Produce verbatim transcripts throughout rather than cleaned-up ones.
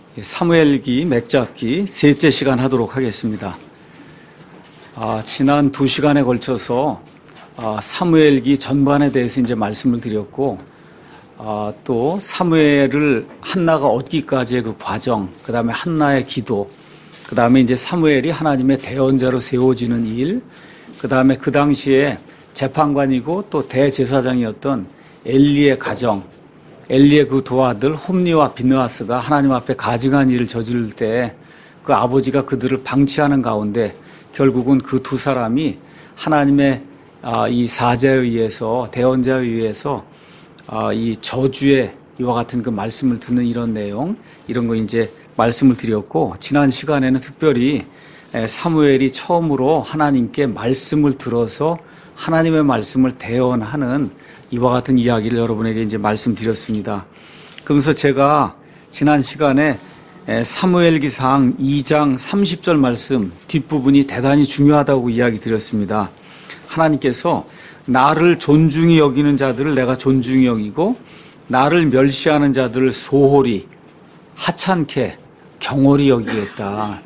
사무엘기 맥잡기 셋째 시간 하도록 하겠습니다. 아, 지난 두 시간에 걸쳐서 아, 사무엘기 전반에 대해서 이제 말씀을 드렸고, 아, 또 사무엘을 한나가 얻기까지의 그 과정, 그 다음에 한나의 기도, 그 다음에 이제 사무엘이 하나님의 대언자로 세워지는 일, 그 다음에 그 당시에 재판관이고 또 대제사장이었던 엘리의 가정, 엘리의 그 두 아들 홈니와 비느하스가 하나님 앞에 가증한 일을 저지를 때 그 아버지가 그들을 방치하는 가운데 결국은 그 두 사람이 하나님의 이 사자에 의해서, 대언자에 의해서 이 저주의 이와 같은 그 말씀을 듣는 이런 내용, 이런 거 이제 말씀을 드렸고, 지난 시간에는 특별히 사무엘이 처음으로 하나님께 말씀을 들어서 하나님의 말씀을 대언하는 이와 같은 이야기를 여러분에게 이제 말씀드렸습니다. 그러면서 제가 지난 시간에 사무엘기상 이 장 삼십 절 말씀 뒷부분이 대단히 중요하다고 이야기 드렸습니다. 하나님께서 나를 존중히 여기는 자들을 내가 존중히 여기고 나를 멸시하는 자들을 소홀히 하찮게 경홀히 여기겠다.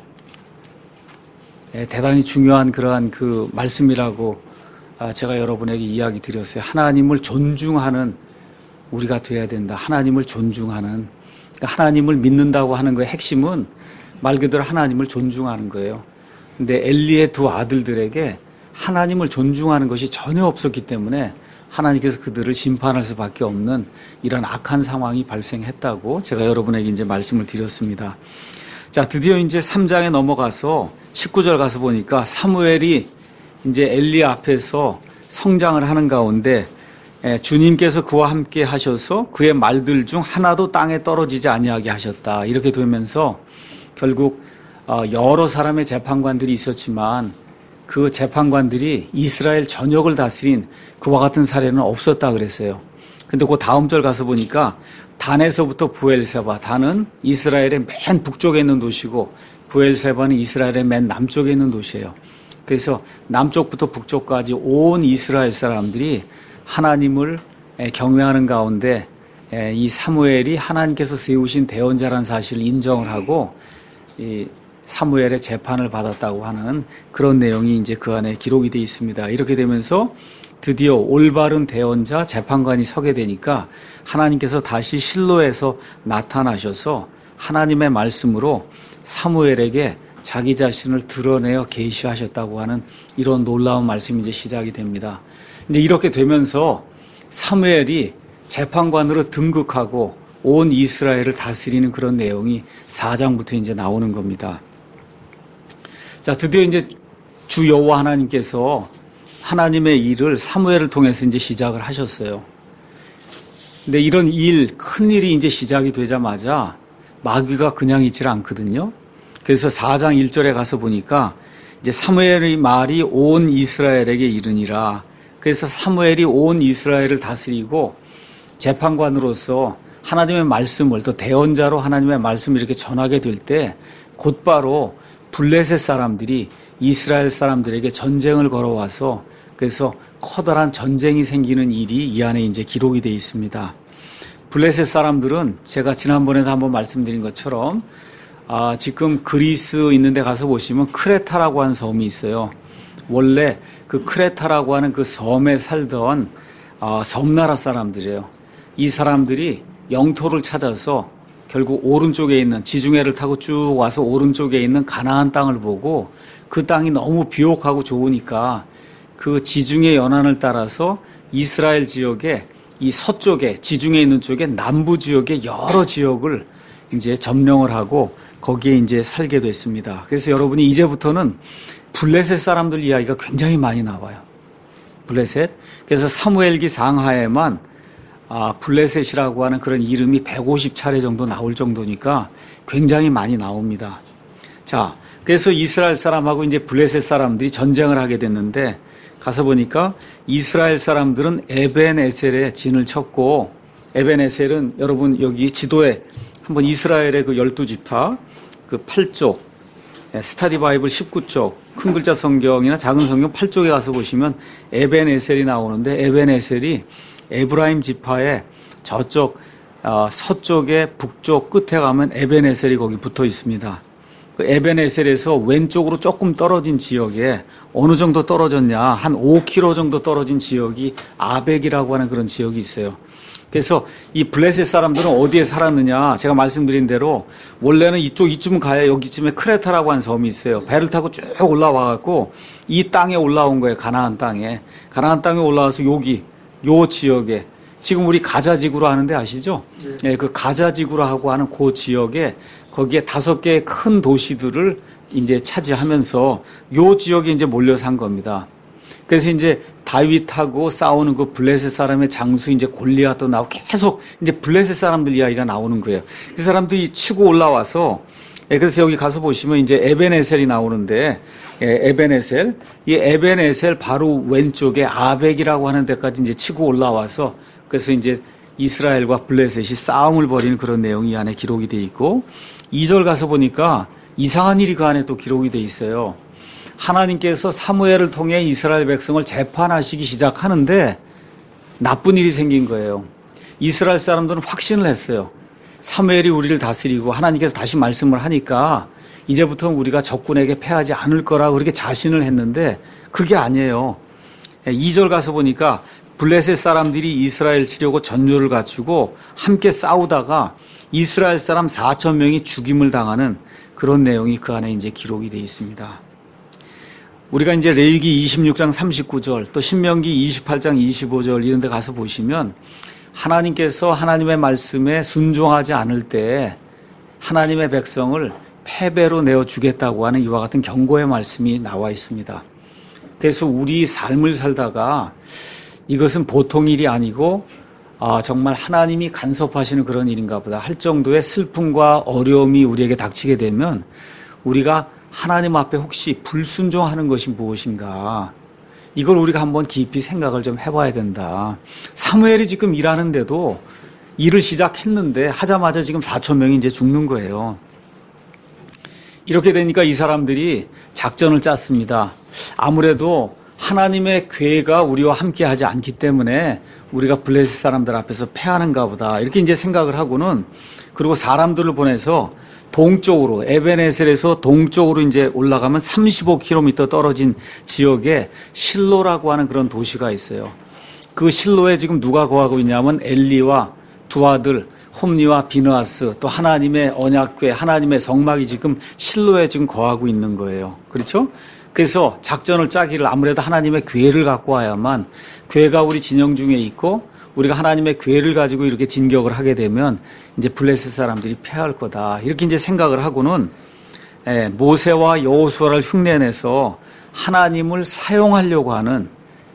대단히 중요한 그러한 그 말씀이라고 제가 여러분에게 이야기 드렸어요. 하나님을 존중하는 우리가 돼야 된다. 하나님을 존중하는, 하나님을 믿는다고 하는 거의 핵심은 말 그대로 하나님을 존중하는 거예요. 근데 엘리의 두 아들들에게 하나님을 존중하는 것이 전혀 없었기 때문에 하나님께서 그들을 심판할 수밖에 없는 이런 악한 상황이 발생했다고 제가 여러분에게 이제 말씀을 드렸습니다. 자, 드디어 이제 삼 장에 넘어가서 십구 절 가서 보니까 사무엘이 이제 엘리 앞에서 성장을 하는 가운데 주님께서 그와 함께 하셔서 그의 말들 중 하나도 땅에 떨어지지 아니하게 하셨다. 이렇게 되면서 결국 여러 사람의 재판관들이 있었지만 그 재판관들이 이스라엘 전역을 다스린 그와 같은 사례는 없었다 그랬어요. 근데 그 다음 절 가서 보니까 단에서부터 부엘세바, 단은 이스라엘의 맨 북쪽에 있는 도시고 부엘세바는 이스라엘의 맨 남쪽에 있는 도시예요. 그래서 남쪽부터 북쪽까지 온 이스라엘 사람들이 하나님을 경외하는 가운데 이 사무엘이 하나님께서 세우신 대언자라는 사실을 인정을 하고 이 사무엘의 재판을 받았다고 하는 그런 내용이 이제 그 안에 기록이 되어 있습니다. 이렇게 되면서 드디어 올바른 대언자 재판관이 서게 되니까 하나님께서 다시 실로에서 나타나셔서 하나님의 말씀으로 사무엘에게 자기 자신을 드러내어 계시하셨다고 하는 이런 놀라운 말씀이 이제 시작이 됩니다. 이제 이렇게 되면서 사무엘이 재판관으로 등극하고 온 이스라엘을 다스리는 그런 내용이 사 장부터 이제 나오는 겁니다. 자, 드디어 이제 주 여호와 하나님께서 하나님의 일을 사무엘을 통해서 이제 시작을 하셨어요. 근데 이런 일, 큰 일이 이제 시작이 되자마자 마귀가 그냥 있질 않거든요. 그래서 사 장 일 절에 가서 보니까 이제 사무엘의 말이 온 이스라엘에게 이르니라. 그래서 사무엘이 온 이스라엘을 다스리고 재판관으로서 하나님의 말씀을, 또 대언자로 하나님의 말씀을 이렇게 전하게 될 때 곧바로 블레셋 사람들이 이스라엘 사람들에게 전쟁을 걸어와서 그래서 커다란 전쟁이 생기는 일이 이 안에 이제 기록이 되어 있습니다. 블레셋 사람들은 제가 지난번에도 한번 말씀드린 것처럼 아, 지금 그리스 있는 데 가서 보시면 크레타라고 하는 섬이 있어요. 원래 그 크레타라고 하는 그 섬에 살던 아, 섬나라 사람들이에요. 이 사람들이 영토를 찾아서 결국 오른쪽에 있는 지중해를 타고 쭉 와서 오른쪽에 있는 가나안 땅을 보고 그 땅이 너무 비옥하고 좋으니까 그 지중해 연안을 따라서 이스라엘 지역의 이 서쪽에 지중해 있는 쪽에 남부 지역의 여러 지역을 이제 점령을 하고 거기에 이제 살게 됐습니다. 그래서 여러분이 이제부터는 블레셋 사람들 이야기가 굉장히 많이 나와요. 블레셋. 그래서 사무엘기 상하에만 아, 블레셋이라고 하는 그런 이름이 백오십 차례 정도 나올 정도니까 굉장히 많이 나옵니다. 자, 그래서 이스라엘 사람하고 이제 블레셋 사람들이 전쟁을 하게 됐는데 가서 보니까 이스라엘 사람들은 에벤에셀에 진을 쳤고, 에벤에셀은 여러분 여기 지도에 한번 이스라엘의 그 열두 지파 그 팔 쪽, 스타디 바이블 십구 쪽, 큰 글자 성경이나 작은 성경 팔 쪽에 가서 보시면 에벤에셀이 나오는데 에벤에셀이 에브라임 지파의 저쪽 어, 서쪽에 북쪽 끝에 가면 에벤에셀이 거기 붙어 있습니다. 그 에벤에셀에서 왼쪽으로 조금 떨어진 지역에 어느 정도 떨어졌냐, 한 오 킬로미터 정도 떨어진 지역이 아벡이라고 하는 그런 지역이 있어요. 그래서 이 블레셋 사람들은 어디에 살았느냐, 제가 말씀드린 대로 원래는 이쪽 이쯤 가야 여기쯤에 크레타라고 하는 섬이 있어요. 배를 타고 쭉 올라와 갖고 이 땅에 올라온 거예요. 가나안 땅에. 가나안 땅에 올라와서 여기 요 지역에 지금 우리 가자지구로 하는데 아시죠? 네. 네, 그 가자지구라고 하는 그 지역에 거기에 다섯 개의 큰 도시들을 이제 차지하면서 요 지역에 이제 몰려 산 겁니다. 그래서 이제 다윗하고 싸우는 그 블레셋 사람의 장수 이제 골리앗도 나오고 계속 이제 블레셋 사람들 이야기가 나오는 거예요. 그 사람들이 치고 올라와서, 그래서 여기 가서 보시면 이제 에벤에셀이 나오는데, 에벤에셀, 이 에벤에셀 바로 왼쪽에 아벡이라고 하는 데까지 이제 치고 올라와서, 그래서 이제 이스라엘과 블레셋이 싸움을 벌이는 그런 내용이 이 안에 기록이 돼 있고, 이 절 가서 보니까 이상한 일이 그 안에 또 기록이 돼 있어요. 하나님께서 사무엘을 통해 이스라엘 백성을 재판하시기 시작하는데 나쁜 일이 생긴 거예요. 이스라엘 사람들은 확신을 했어요. 사무엘이 우리를 다스리고 하나님께서 다시 말씀을 하니까 이제부터는 우리가 적군에게 패하지 않을 거라고 그렇게 자신을 했는데 그게 아니에요. 이 절 가서 보니까 블레셋 사람들이 이스라엘 치려고 전율을 갖추고 함께 싸우다가 이스라엘 사람 사천 명이 죽임을 당하는 그런 내용이 그 안에 이제 기록이 되어 있습니다. 우리가 이제 레위기 이십육 장 삼십구 절 또 신명기 이십팔 장 이십오 절 이런 데 가서 보시면 하나님께서 하나님의 말씀에 순종하지 않을 때 하나님의 백성을 패배로 내어주겠다고 하는 이와 같은 경고의 말씀이 나와 있습니다. 그래서 우리 삶을 살다가 이것은 보통 일이 아니고 아, 정말 하나님이 간섭하시는 그런 일인가 보다 할 정도의 슬픔과 어려움이 우리에게 닥치게 되면 우리가 하나님 앞에 혹시 불순종하는 것이 무엇인가, 이걸 우리가 한번 깊이 생각을 좀 해봐야 된다. 사무엘이 지금 일하는데도 일을 시작했는데 하자마자 지금 사천 명이 이제 죽는 거예요. 이렇게 되니까 이 사람들이 작전을 짰습니다. 아무래도 하나님의 괴가 우리와 함께 하지 않기 때문에 우리가 블레셋 사람들 앞에서 패하는가 보다 이렇게 이제 생각을 하고는, 그리고 사람들을 보내서 동쪽으로 에벤에셀에서 동쪽으로 이제 올라가면 삼십오 킬로미터 떨어진 지역에 실로라고 하는 그런 도시가 있어요. 그 실로에 지금 누가 거하고 있냐면 엘리와 두 아들 홈니와 비느하스, 또 하나님의 언약궤, 하나님의 성막이 지금 실로에 지금 거하고 있는 거예요. 그렇죠? 그래서 작전을 짜기를 아무래도 하나님의 궤를 갖고 와야만, 궤가 우리 진영 중에 있고 우리가 하나님의 궤를 가지고 이렇게 진격을 하게 되면 이제 블레셋 사람들이 패할 거다. 이렇게 이제 생각을 하고는 예, 모세와 여호수아를 흉내내서 하나님을 사용하려고 하는,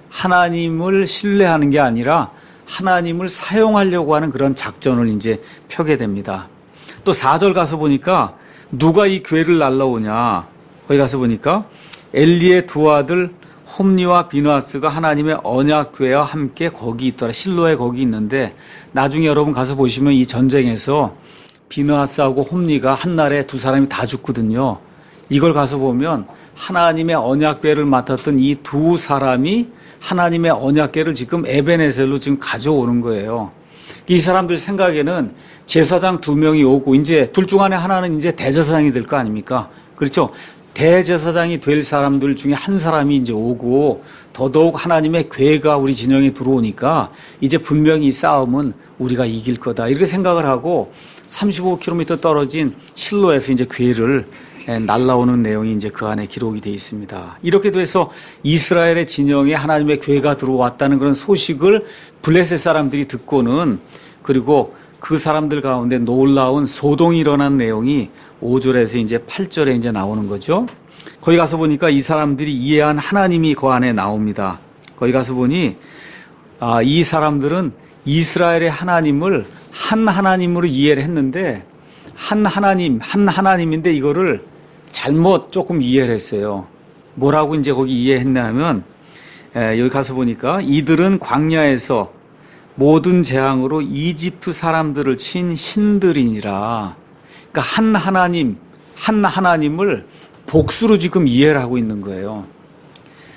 하나님을 신뢰하는 게 아니라 하나님을 사용하려고 하는 그런 작전을 이제 펴게 됩니다. 또 사 절 가서 보니까 누가 이 궤를 날라오냐. 거기 가서 보니까 엘리의 두 아들 홈니와 비느하스가 하나님의 언약궤와 함께 거기 있더라. 실로에 거기 있는데 나중에 여러분 가서 보시면 이 전쟁에서 비느하스하고 홈니가 한날에 두 사람이 다 죽거든요. 이걸 가서 보면 하나님의 언약궤를 맡았던 이 두 사람이 하나님의 언약궤를 지금 에벤에셀로 지금 가져오는 거예요. 이 사람들 생각에는 제사장 두 명이 오고 이제 둘 중 안에 하나는 이제 대제사장이 될 거 아닙니까? 그렇죠? 대제사장이 될 사람들 중에 한 사람이 이제 오고 더더욱 하나님의 궤가 우리 진영에 들어오니까 이제 분명히 이 싸움은 우리가 이길 거다. 이렇게 생각을 하고 삼십오 킬로미터 떨어진 실로에서 이제 궤를 날라오는 내용이 이제 그 안에 기록이 되어 있습니다. 이렇게 돼서 이스라엘의 진영에 하나님의 궤가 들어왔다는 그런 소식을 블레셋 사람들이 듣고는, 그리고 그 사람들 가운데 놀라운 소동이 일어난 내용이 오 절에서 이제 팔 절에 이제 나오는 거죠. 거기 가서 보니까 이 사람들이 이해한 하나님이 그 안에 나옵니다. 거기 가서 보니 아, 이 사람들은 이스라엘의 하나님을 한 하나님으로 이해를 했는데, 한 하나님, 한 하나님인데 이거를 잘못 조금 이해를 했어요. 뭐라고 이제 거기 이해했냐면, 에, 여기 가서 보니까 이들은 광야에서 모든 재앙으로 이집트 사람들을 친 신들이니라. 그러니까 한 하나님, 한 하나님을 복수로 지금 이해를 하고 있는 거예요.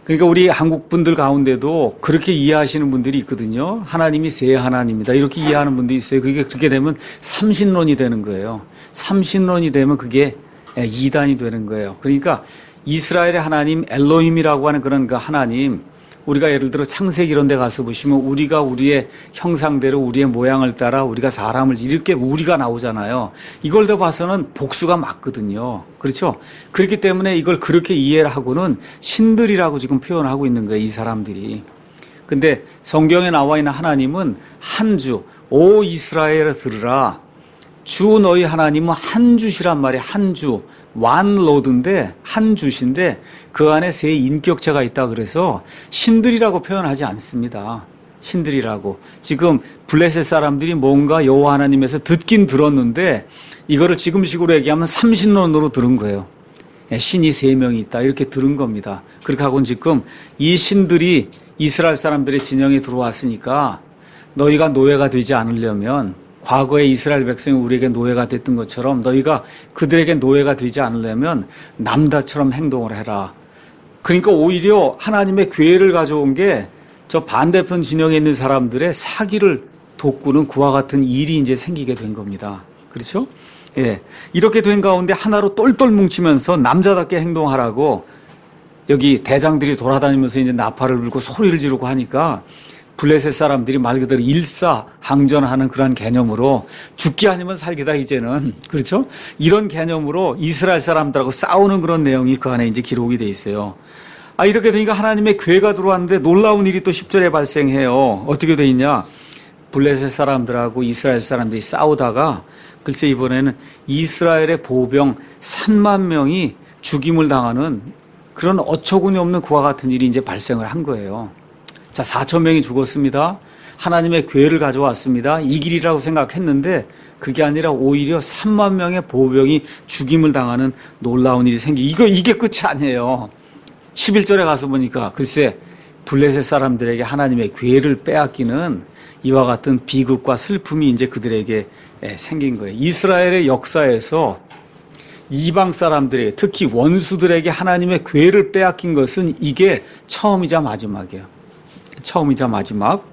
그러니까 우리 한국 분들 가운데도 그렇게 이해하시는 분들이 있거든요. 하나님이 세 하나님이다. 이렇게 이해하는 분들이 있어요. 그게 그렇게 되면 삼신론이 되는 거예요. 삼신론이 되면 그게 이단이 되는 거예요. 그러니까 이스라엘의 하나님 엘로힘이라고 하는 그런 그 하나님, 우리가 예를 들어 창세기 이런 데 가서 보시면 우리가 우리의 형상대로 우리의 모양을 따라 우리가 사람을 이렇게 우리가 나오잖아요. 이걸 더 봐서는 복수가 맞거든요. 그렇죠? 그렇기 때문에 이걸 그렇게 이해를 하고는 신들이라고 지금 표현하고 있는 거예요. 이 사람들이. 근데 성경에 나와 있는 하나님은 한 주, 오 이스라엘을 들으라. 주 너희 하나님은 한 주시란 말이에요. 한 주. one Lord인데 한 주신데 그 안에 세 인격체가 있다 그래서 신들이라고 표현하지 않습니다. 신들이라고. 지금 블레셋 사람들이 뭔가 여호와 하나님에서 듣긴 들었는데 이거를 지금식으로 얘기하면 삼신론으로 들은 거예요. 신이 세 명이 있다 이렇게 들은 겁니다. 그렇게 하고는 지금 이 신들이 이스라엘 사람들의 진영에 들어왔으니까 너희가 노예가 되지 않으려면 과거에 이스라엘 백성이 우리에게 노예가 됐던 것처럼 너희가 그들에게 노예가 되지 않으려면 남다처럼 행동을 해라. 그러니까 오히려 하나님의 괴를 가져온 게 저 반대편 진영에 있는 사람들의 사기를 돋구는 그와 같은 일이 이제 생기게 된 겁니다. 그렇죠? 예. 이렇게 된 가운데 하나로 똘똘 뭉치면서 남자답게 행동하라고 여기 대장들이 돌아다니면서 이제 나팔을 불고 소리를 지르고 하니까 블레셋 사람들이 말 그대로 일사항전하는 그런 개념으로 죽기 아니면 살기다 이제는. 그렇죠? 이런 개념으로 이스라엘 사람들하고 싸우는 그런 내용이 그 안에 이제 기록이 돼 있어요. 아, 이렇게 되니까 하나님의 괴가 들어왔는데 놀라운 일이 또 십 절에 발생해요. 어떻게 돼 있냐? 블레셋 사람들하고 이스라엘 사람들이 싸우다가 글쎄 이번에는 이스라엘의 보병 삼만 명이 죽임을 당하는 그런 어처구니 없는 그와 같은 일이 이제 발생을 한 거예요. 자, 사천 명이 죽었습니다. 하나님의 괴를 가져왔습니다. 이 길이라고 생각했는데 그게 아니라 오히려 삼만 명의 보병이 죽임을 당하는 놀라운 일이 생기. 이거 이게 끝이 아니에요. 십일 절에 가서 보니까 글쎄 블레셋 사람들에게 하나님의 괴를 빼앗기는 이와 같은 비극과 슬픔이 이제 그들에게 생긴 거예요. 이스라엘의 역사에서 이방 사람들에게 특히 원수들에게 하나님의 괴를 빼앗긴 것은 이게 처음이자 마지막이에요. 처음이자 마지막.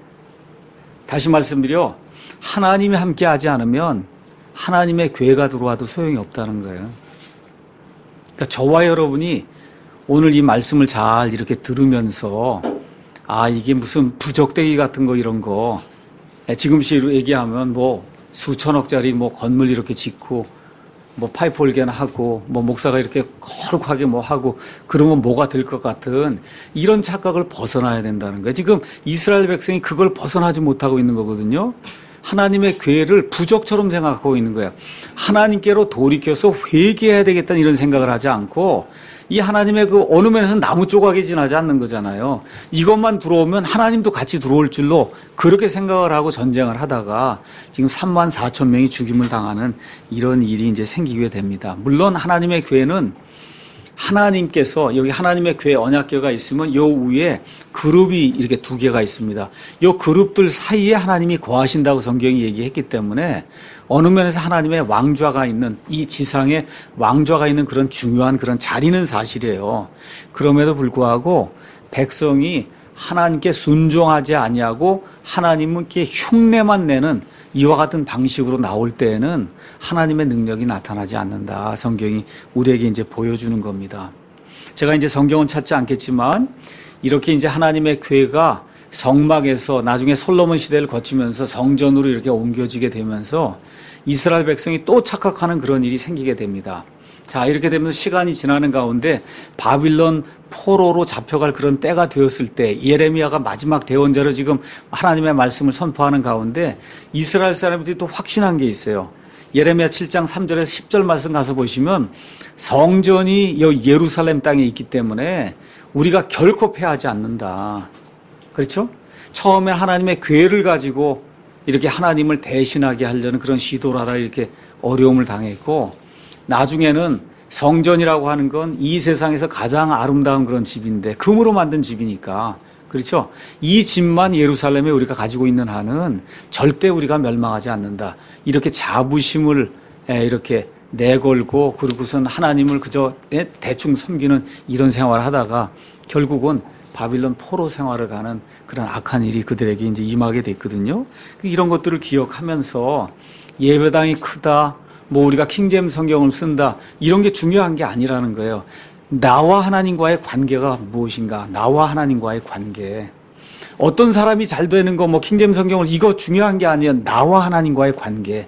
다시 말씀드려 하나님이 함께하지 않으면 하나님의 괴가 들어와도 소용이 없다는 거예요. 그러니까 저와 여러분이 오늘 이 말씀을 잘 이렇게 들으면서 아 이게 무슨 부적대기 같은 거 이런 거 지금식으로 얘기하면 뭐 수천억짜리 뭐 건물 이렇게 짓고 뭐 파이프 올게나 하고 뭐 목사가 이렇게 거룩하게 뭐 하고 그러면 뭐가 될 것 같은 이런 착각을 벗어나야 된다는 거예요. 지금 이스라엘 백성이 그걸 벗어나지 못하고 있는 거거든요. 하나님의 괴를 부적처럼 생각하고 있는 거예요. 하나님께로 돌이켜서 회개해야 되겠다는 이런 생각을 하지 않고 이 하나님의 그 어느 면에서 나무 조각이 지나지 않는 거잖아요. 이것만 들어오면 하나님도 같이 들어올 줄로 그렇게 생각을 하고 전쟁을 하다가 지금 삼만 사천 명이 죽임을 당하는 이런 일이 이제 생기게 됩니다. 물론 하나님의 괴는 하나님께서 여기 하나님의 괴 언약궤가 있으면 요 위에 그룹이 이렇게 두 개가 있습니다. 요 그룹들 사이에 하나님이 거하신다고 성경이 얘기했기 때문에 어느 면에서 하나님의 왕좌가 있는 이 지상에 왕좌가 있는 그런 중요한 그런 자리는 사실이에요. 그럼에도 불구하고 백성이 하나님께 순종하지 아니하고 하나님께 흉내만 내는 이와 같은 방식으로 나올 때에는 하나님의 능력이 나타나지 않는다. 성경이 우리에게 이제 보여주는 겁니다. 제가 이제 성경은 찾지 않겠지만 이렇게 이제 하나님의 괴가 성막에서 나중에 솔로몬 시대를 거치면서 성전으로 이렇게 옮겨지게 되면서 이스라엘 백성이 또 착각하는 그런 일이 생기게 됩니다. 자, 이렇게 되면 시간이 지나는 가운데 바빌론 포로로 잡혀갈 그런 때가 되었을 때 예레미야가 마지막 대언자로 지금 하나님의 말씀을 선포하는 가운데 이스라엘 사람들이 또 확신한 게 있어요. 예레미야 칠 장 삼 절에서 십 절 말씀 가서 보시면 성전이 예루살렘 땅에 있기 때문에 우리가 결코 패하지 않는다. 그렇죠? 처음에 하나님의 괴를 가지고 이렇게 하나님을 대신하게 하려는 그런 시도를 하다 이렇게 어려움을 당했고 나중에는 성전이라고 하는 건 이 세상에서 가장 아름다운 그런 집인데 금으로 만든 집이니까 그렇죠? 이 집만 예루살렘에 우리가 가지고 있는 한은 절대 우리가 멸망하지 않는다. 이렇게 자부심을 이렇게 내걸고 그러고선 하나님을 그저 대충 섬기는 이런 생활을 하다가 결국은 바빌론 포로 생활을 가는 그런 악한 일이 그들에게 이제 임하게 됐거든요. 이런 것들을 기억하면서 예배당이 크다, 뭐 우리가 킹제임스 성경을 쓴다, 이런 게 중요한 게 아니라는 거예요. 나와 하나님과의 관계가 무엇인가? 나와 하나님과의 관계. 어떤 사람이 잘 되는 거, 뭐 킹제임스 성경을 이거 중요한 게 아니에요. 나와 하나님과의 관계.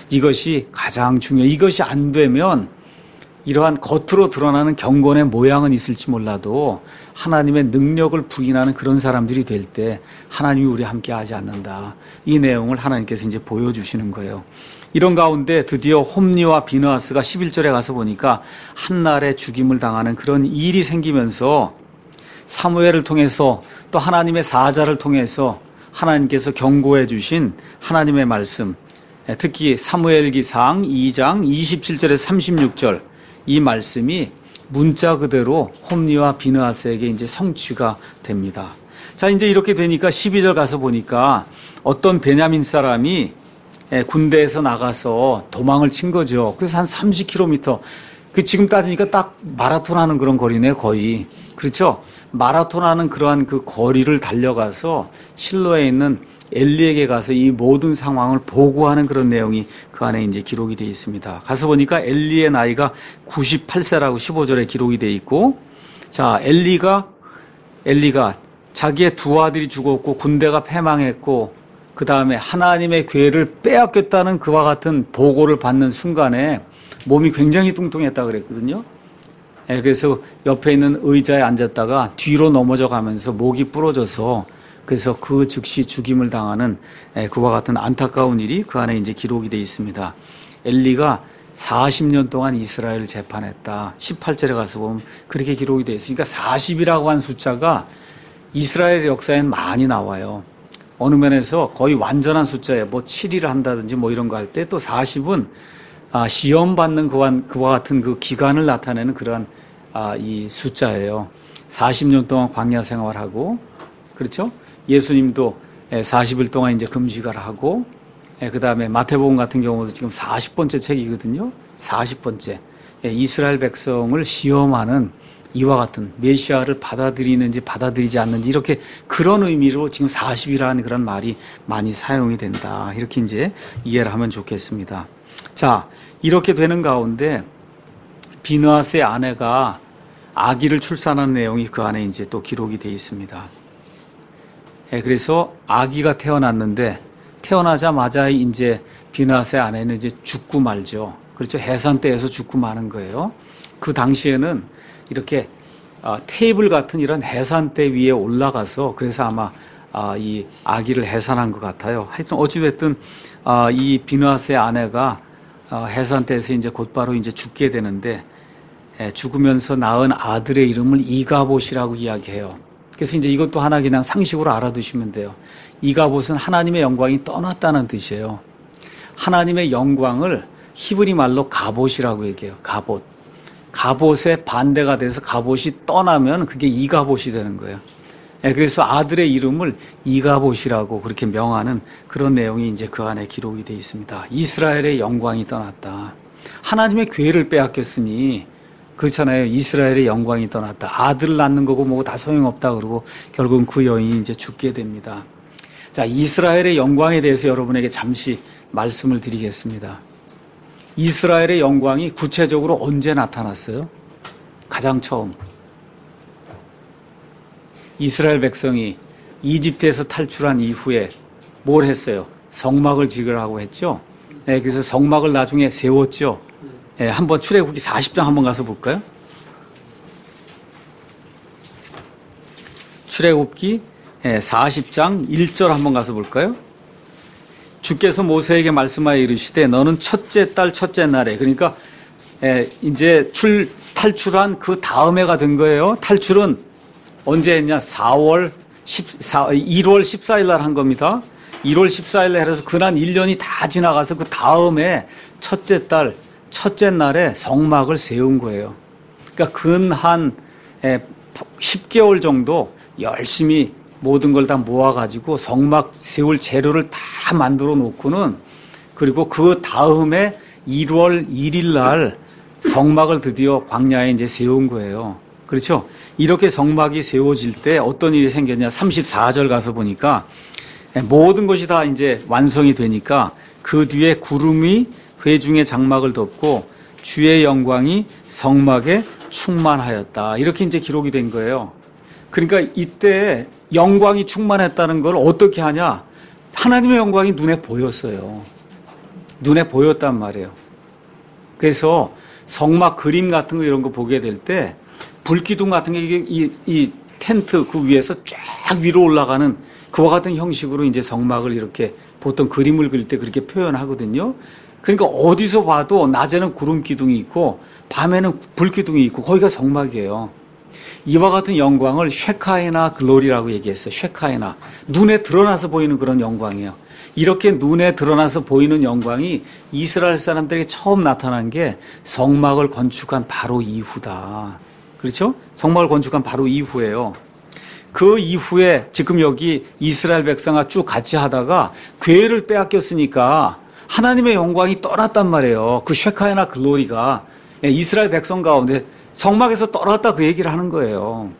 이것이 가장 중요해요. 이것이 안 되면 이러한 겉으로 드러나는 경건의 모양은 있을지 몰라도 하나님의 능력을 부인하는 그런 사람들이 될 때 하나님이 우리 함께 하지 않는다. 이 내용을 하나님께서 이제 보여주시는 거예요. 이런 가운데 드디어 홈리와 비느하스가 십일 절에 가서 보니까 한날에 죽임을 당하는 그런 일이 생기면서 사무엘을 통해서 또 하나님의 사자를 통해서 하나님께서 경고해 주신 하나님의 말씀, 특히 사무엘기상 이 장 이십칠 절에서 삼십육 절, 이 말씀이 문자 그대로 홈리와 비느하스에게 이제 성취가 됩니다. 자, 이제 이렇게 되니까 십이 절 가서 보니까 어떤 베냐민 사람이 군대에서 나가서 도망을 친 거죠. 그래서 한 삼십 킬로미터, 그 지금 따지니까 딱 마라톤 하는 그런 거리네, 거의. 그렇죠? 마라톤 하는 그러한 그 거리를 달려가서 실로에 있는 엘리에게 가서 이 모든 상황을 보고하는 그런 내용이 그 안에 이제 기록이 되어 있습니다. 가서 보니까 엘리의 나이가 구십팔 세라고 십오 절에 기록이 되어 있고, 자, 엘리가, 엘리가 자기의 두 아들이 죽었고 군대가 패망했고 그 다음에 하나님의 궤를 빼앗겼다는 그와 같은 보고를 받는 순간에 몸이 굉장히 뚱뚱했다 그랬거든요. 예, 그래서 옆에 있는 의자에 앉았다가 뒤로 넘어져 가면서 목이 부러져서 그래서 그 즉시 죽임을 당하는 그와 같은 안타까운 일이 그 안에 이제 기록이 되어 있습니다. 엘리가 사십 년 동안 이스라엘을 재판했다. 십팔 절에 가서 보면 그렇게 기록이 되어 있으니까 사십이라고 한 숫자가 이스라엘 역사엔 많이 나와요. 어느 면에서 거의 완전한 숫자예요. 뭐 칠 일을 한다든지 뭐 이런 거 할 때 또 사십은 아, 시험 받는 그와, 그와 같은 그 기간을 나타내는 그러한 아, 이 숫자예요. 사십 년 동안 광야 생활하고, 그렇죠? 예수님도 사십 일 동안 이제 금식을 하고, 그 다음에 마태복음 같은 경우도 지금 사십 번째 책이거든요. 사십 번째. 이스라엘 백성을 시험하는 이와 같은 메시아를 받아들이는지 받아들이지 않는지 이렇게 그런 의미로 지금 사십이라는 그런 말이 많이 사용이 된다. 이렇게 이제 이해를 하면 좋겠습니다. 자, 이렇게 되는 가운데 비느하스의 아내가 아기를 출산한 내용이 그 안에 이제 또 기록이 되어 있습니다. 예, 그래서 아기가 태어났는데 태어나자마자 이제 비느하스의 아내는 이제 죽고 말죠. 그렇죠. 해산대에서 죽고 마는 거예요. 그 당시에는 이렇게 테이블 같은 이런 해산대 위에 올라가서 그래서 아마 이 아기를 해산한 것 같아요. 하여튼 어찌됐든 이 비느하스의 아내가 해산대에서 이제 곧바로 이제 죽게 되는데 죽으면서 낳은 아들의 이름을 이가봇이라고 이야기해요. 그래서 이제 이것도 하나 그냥 상식으로 알아두시면 돼요. 이가봇은 하나님의 영광이 떠났다는 뜻이에요. 하나님의 영광을 히브리 말로 가봇이라고 얘기해요. 가봇. 가봇의 반대가 돼서 가봇이 떠나면 그게 이가봇이 되는 거예요. 그래서 아들의 이름을 이가봇이라고 그렇게 명하는 그런 내용이 이제 그 안에 기록이 되어 있습니다. 이스라엘의 영광이 떠났다. 하나님의 궤를 빼앗겼으니 그렇잖아요. 이스라엘의 영광이 떠났다. 아들 낳는 거고 뭐고 다 소용없다 그러고 결국은 그 여인이 이제 죽게 됩니다. 자, 이스라엘의 영광에 대해서 여러분에게 잠시 말씀을 드리겠습니다. 이스라엘의 영광이 구체적으로 언제 나타났어요? 가장 처음. 이스라엘 백성이 이집트에서 탈출한 이후에 뭘 했어요? 성막을 지으라고 했죠. 네, 그래서 성막을 나중에 세웠죠. 네, 한번 출애굽기 사십 장 한번 가서 볼까요? 출애굽기 사십 장 일 절 한번 가서 볼까요? 주께서 모세에게 말씀하여 이르시되 너는 첫째 달 첫째 날에, 그러니까 이제 출 탈출한 그 다음해가 된 거예요. 탈출은 언제 했냐? 사월 십사, 일월 십사일 날 한 겁니다. 일월 십사일 날 해서 그날 일 년이 다 지나가서 그 다음에 첫째 달 첫째 날에 성막을 세운 거예요. 그러니까 근 한 십 개월 정도 열심히 모든 걸 다 모아가지고 성막 세울 재료를 다 만들어 놓고는, 그리고 그 다음에 일월 일일 날 성막을 드디어 광야에 이제 세운 거예요. 그렇죠? 이렇게 성막이 세워질 때 어떤 일이 생겼냐. 삼십사 절 가서 보니까 모든 것이 다 이제 완성이 되니까 그 뒤에 구름이 회중의 장막을 덮고 주의 영광이 성막에 충만하였다. 이렇게 이제 기록이 된 거예요. 그러니까 이때 영광이 충만했다는 걸 어떻게 하냐? 하나님의 영광이 눈에 보였어요. 눈에 보였단 말이에요. 그래서 성막 그림 같은 거 이런 거 보게 될 때 불기둥 같은 게 이, 이 텐트 그 위에서 쫙 위로 올라가는 그와 같은 형식으로 이제 성막을 이렇게 보통 그림을 그릴 때 그렇게 표현하거든요. 그러니까 어디서 봐도 낮에는 구름 기둥이 있고 밤에는 불 기둥이 있고 거기가 성막이에요. 이와 같은 영광을 쉐카이나 글로리라고 얘기했어요. 쉐카이나. 눈에 드러나서 보이는 그런 영광이에요. 이렇게 눈에 드러나서 보이는 영광이 이스라엘 사람들에게 처음 나타난 게 성막을 건축한 바로 이후다. 그렇죠? 성막을 건축한 바로 이후예요. 그 이후에 지금 여기 이스라엘 백성과 쭉 같이 하다가 궤를 빼앗겼으니까 하나님의 영광이 떠났단 말이에요. 그 쉐카이나 글로리가 이스라엘 백성 가운데 성막에서 떠났다 그 얘기를 하는 거예요.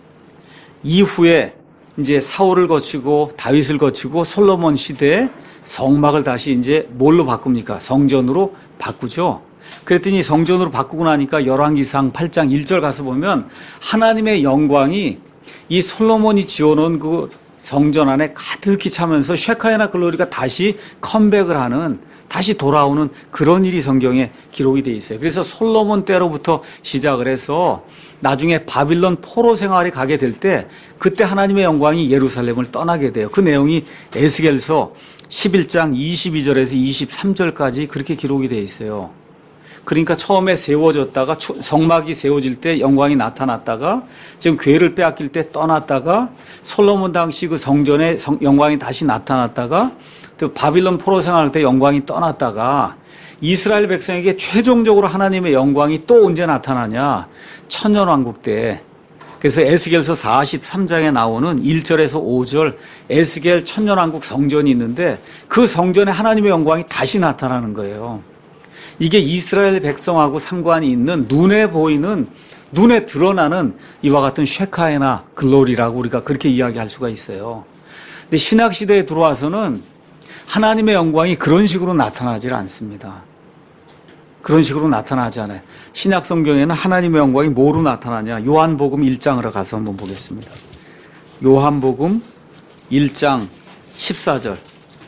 이후에 이제 사울을 거치고 다윗을 거치고 솔로몬 시대에 성막을 다시 이제 뭘로 바꿉니까? 성전으로 바꾸죠. 그랬더니 성전으로 바꾸고 나니까 열왕기상 팔 장 일 절 가서 보면 하나님의 영광이 이 솔로몬이 지어놓은 그 성전 안에 가득히 차면서 쉐카이나 글로리가 다시 컴백을 하는, 다시 돌아오는 그런 일이 성경에 기록이 돼 있어요. 그래서 솔로몬 때로부터 시작을 해서 나중에 바빌론 포로 생활이 가게 될 때 그때 하나님의 영광이 예루살렘을 떠나게 돼요. 그 내용이 에스겔서 십일 장 이십이 절에서 이십삼 절까지 그렇게 기록이 돼 있어요. 그러니까 처음에 세워졌다가 성막이 세워질 때 영광이 나타났다가 지금 궤를 빼앗길 때 떠났다가 솔로몬 당시 그 성전에 영광이 다시 나타났다가 또 바빌론 포로 생활할 때 영광이 떠났다가 이스라엘 백성에게 최종적으로 하나님의 영광이 또 언제 나타나냐? 천년왕국 때. 그래서 에스겔서 사십삼 장에 나오는 일 절에서 오 절 에스겔 천년왕국 성전이 있는데 그 성전에 하나님의 영광이 다시 나타나는 거예요. 이게 이스라엘 백성하고 상관이 있는 눈에 보이는, 눈에 드러나는 이와 같은 쉐카이나 글로리라고 우리가 그렇게 이야기할 수가 있어요. 근데 신약시대에 들어와서는 하나님의 영광이 그런 식으로 나타나질 않습니다. 그런 식으로 나타나지 않아요. 신약 성경에는 하나님의 영광이 뭐로 나타나냐? 요한복음 일 장으로 가서 한번 보겠습니다. 요한복음 일 장 십사 절.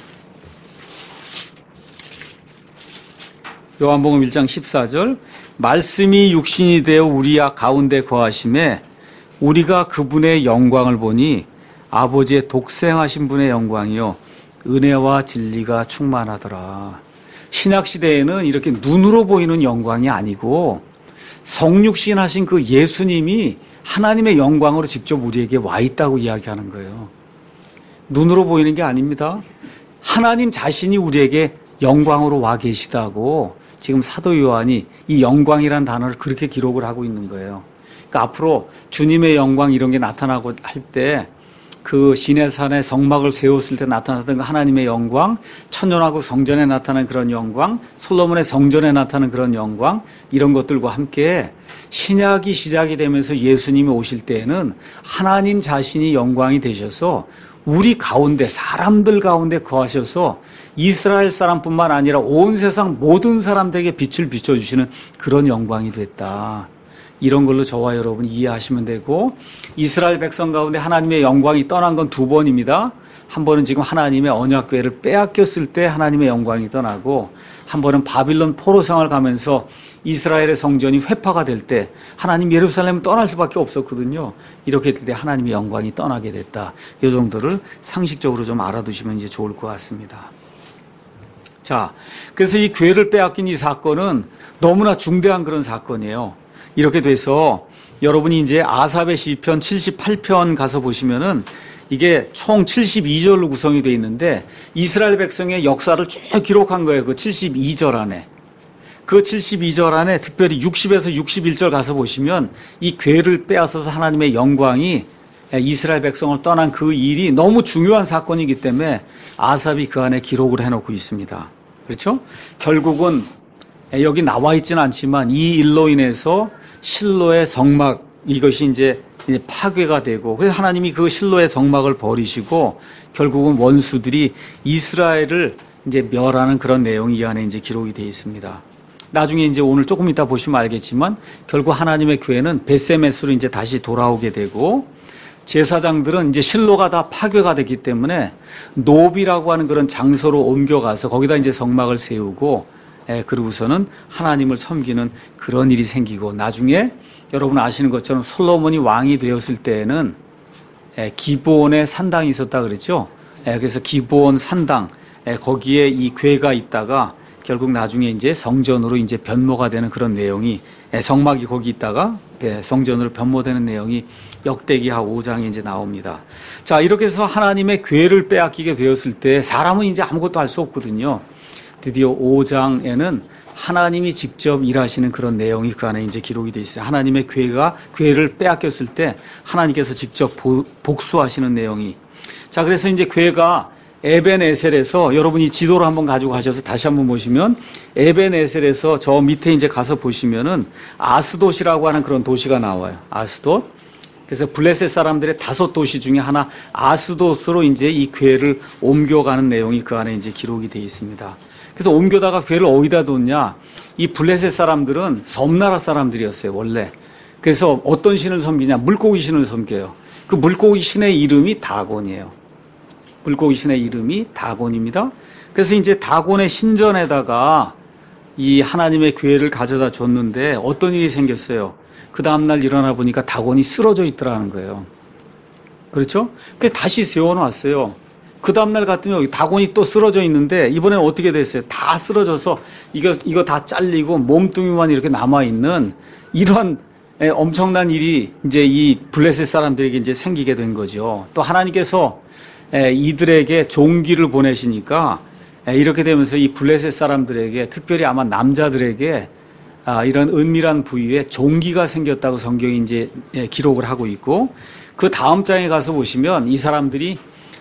요한복음 일 장 십사 절. 말씀이 육신이 되어 우리 가운데 거하심에 우리가 그분의 영광을 보니 아버지의 독생하신 분의 영광이요 은혜와 진리가 충만하더라. 신약시대에는 이렇게 눈으로 보이는 영광이 아니고 성육신 하신 그 예수님이 하나님의 영광으로 직접 우리에게 와 있다고 이야기하는 거예요. 눈으로 보이는 게 아닙니다. 하나님 자신이 우리에게 영광으로 와 계시다고 지금 사도 요한이 이 영광이란 단어를 그렇게 기록을 하고 있는 거예요. 그러니까 앞으로 주님의 영광 이런 게 나타나고 할 때 그 시내산에 성막을 세웠을 때 나타났던 그 하나님의 영광, 천년왕국 성전에 나타난 그런 영광, 솔로몬의 성전에 나타난 그런 영광, 이런 것들과 함께 신약이 시작이 되면서 예수님이 오실 때에는 하나님 자신이 영광이 되셔서 우리 가운데, 사람들 가운데 거하셔서 이스라엘 사람뿐만 아니라 온 세상 모든 사람들에게 빛을 비춰주시는 그런 영광이 됐다. 이런 걸로 저와 여러분 이해하시면 되고, 이스라엘 백성 가운데 하나님의 영광이 떠난 건 두 번입니다. 한 번은 지금 하나님의 언약궤를 빼앗겼을 때 하나님의 영광이 떠나고, 한 번은 바빌론 포로 생활 가면서 이스라엘의 성전이 회파가 될 때 하나님 예루살렘을 떠날 수밖에 없었거든요. 이렇게 될 때 하나님의 영광이 떠나게 됐다. 이 정도를 상식적으로 좀 알아두시면 이제 좋을 것 같습니다. 자, 그래서 이 궤를 빼앗긴 이 사건은 너무나 중대한 그런 사건이에요. 이렇게 돼서 여러분이 이제 아삽의 시편 칠십팔 편 가서 보시면은 이게 총 칠십이 절로 구성이 되어 있는데 이스라엘 백성의 역사를 쭉 기록한 거예요. 그 칠십이 절 안에. 그 칠십이 절 안에 특별히 육십에서 육십일 절 가서 보시면 이 궤를 빼앗아서 하나님의 영광이 이스라엘 백성을 떠난 그 일이 너무 중요한 사건이기 때문에 아삽이 그 안에 기록을 해놓고 있습니다. 그렇죠? 결국은 여기 나와 있지는 않지만 이 일로 인해서 실로의 성막 이것이 이제 파괴가 되고, 그래서 하나님이 그 실로의 성막을 버리시고 결국은 원수들이 이스라엘을 이제 멸하는 그런 내용이 이 안에 이제 기록이 되어 있습니다. 나중에 이제 오늘 조금 이따 보시면 알겠지만 결국 하나님의 교회는 벳세메스로 이제 다시 돌아오게 되고, 제사장들은 이제 실로가 다 파괴가 됐기 때문에 노비라고 하는 그런 장소로 옮겨가서 거기다 이제 성막을 세우고, 예, 그러고서는 하나님을 섬기는 그런 일이 생기고, 나중에 여러분 아시는 것처럼 솔로몬이 왕이 되었을 때에는 예, 기브온에 산당이 있었다 그랬죠. 예, 그래서 기브온 산당, 예, 거기에 이 궤가 있다가 결국 나중에 이제 성전으로 이제 변모가 되는 그런 내용이, 예, 성막이 거기 있다가 예, 성전으로 변모되는 내용이 역대기하 오 장에 이제 나옵니다. 자, 이렇게 해서 하나님의 궤를 빼앗기게 되었을 때 사람은 이제 아무것도 할 수 없거든요. 드디어 오 장에는 하나님이 직접 일하시는 그런 내용이 그 안에 이제 기록이 되어 있어요. 하나님의 궤가, 궤를 빼앗겼을 때 하나님께서 직접 복수하시는 내용이. 자, 그래서 이제 궤가 에벤에셀에서, 여러분이 지도를 한번 가지고 가셔서 다시 한번 보시면 에벤에셀에서 저 밑에 이제 가서 보시면은 아스돗이라고 하는 그런 도시가 나와요. 아스돗. 그래서 블레셋 사람들의 다섯 도시 중에 하나 아스돗으로 이제 이 궤를 옮겨가는 내용이 그 안에 이제 기록이 되어 있습니다. 그래서 옮겨다가 궤를 어디다 뒀냐? 이 블레셋 사람들은 섬나라 사람들이었어요, 원래. 그래서 어떤 신을 섬기냐? 물고기 신을 섬겨요. 그 물고기 신의 이름이 다곤이에요. 물고기 신의 이름이 다곤입니다. 그래서 이제 다곤의 신전에다가 이 하나님의 궤를 가져다 줬는데 어떤 일이 생겼어요? 그 다음날 일어나 보니까 다곤이 쓰러져 있더라는 거예요. 그렇죠? 그래서 다시 세워놨어요. 그 다음날 갔더니 다곤이 또 쓰러져 있는데 이번에는 어떻게 됐어요? 다 쓰러져서 이거, 이거 다 잘리고 몸뚱이만 이렇게 남아있는 이런 엄청난 일이 이제 이 블레셋 사람들에게 이제 생기게 된 거죠. 또 하나님께서 이들에게 종기를 보내시니까 이렇게 되면서 이 블레셋 사람들에게, 특별히 아마 남자들에게 이런 은밀한 부위에 종기가 생겼다고 성경이 이제 기록을 하고 있고, 그 다음 장에 가서 보시면 이 사람들이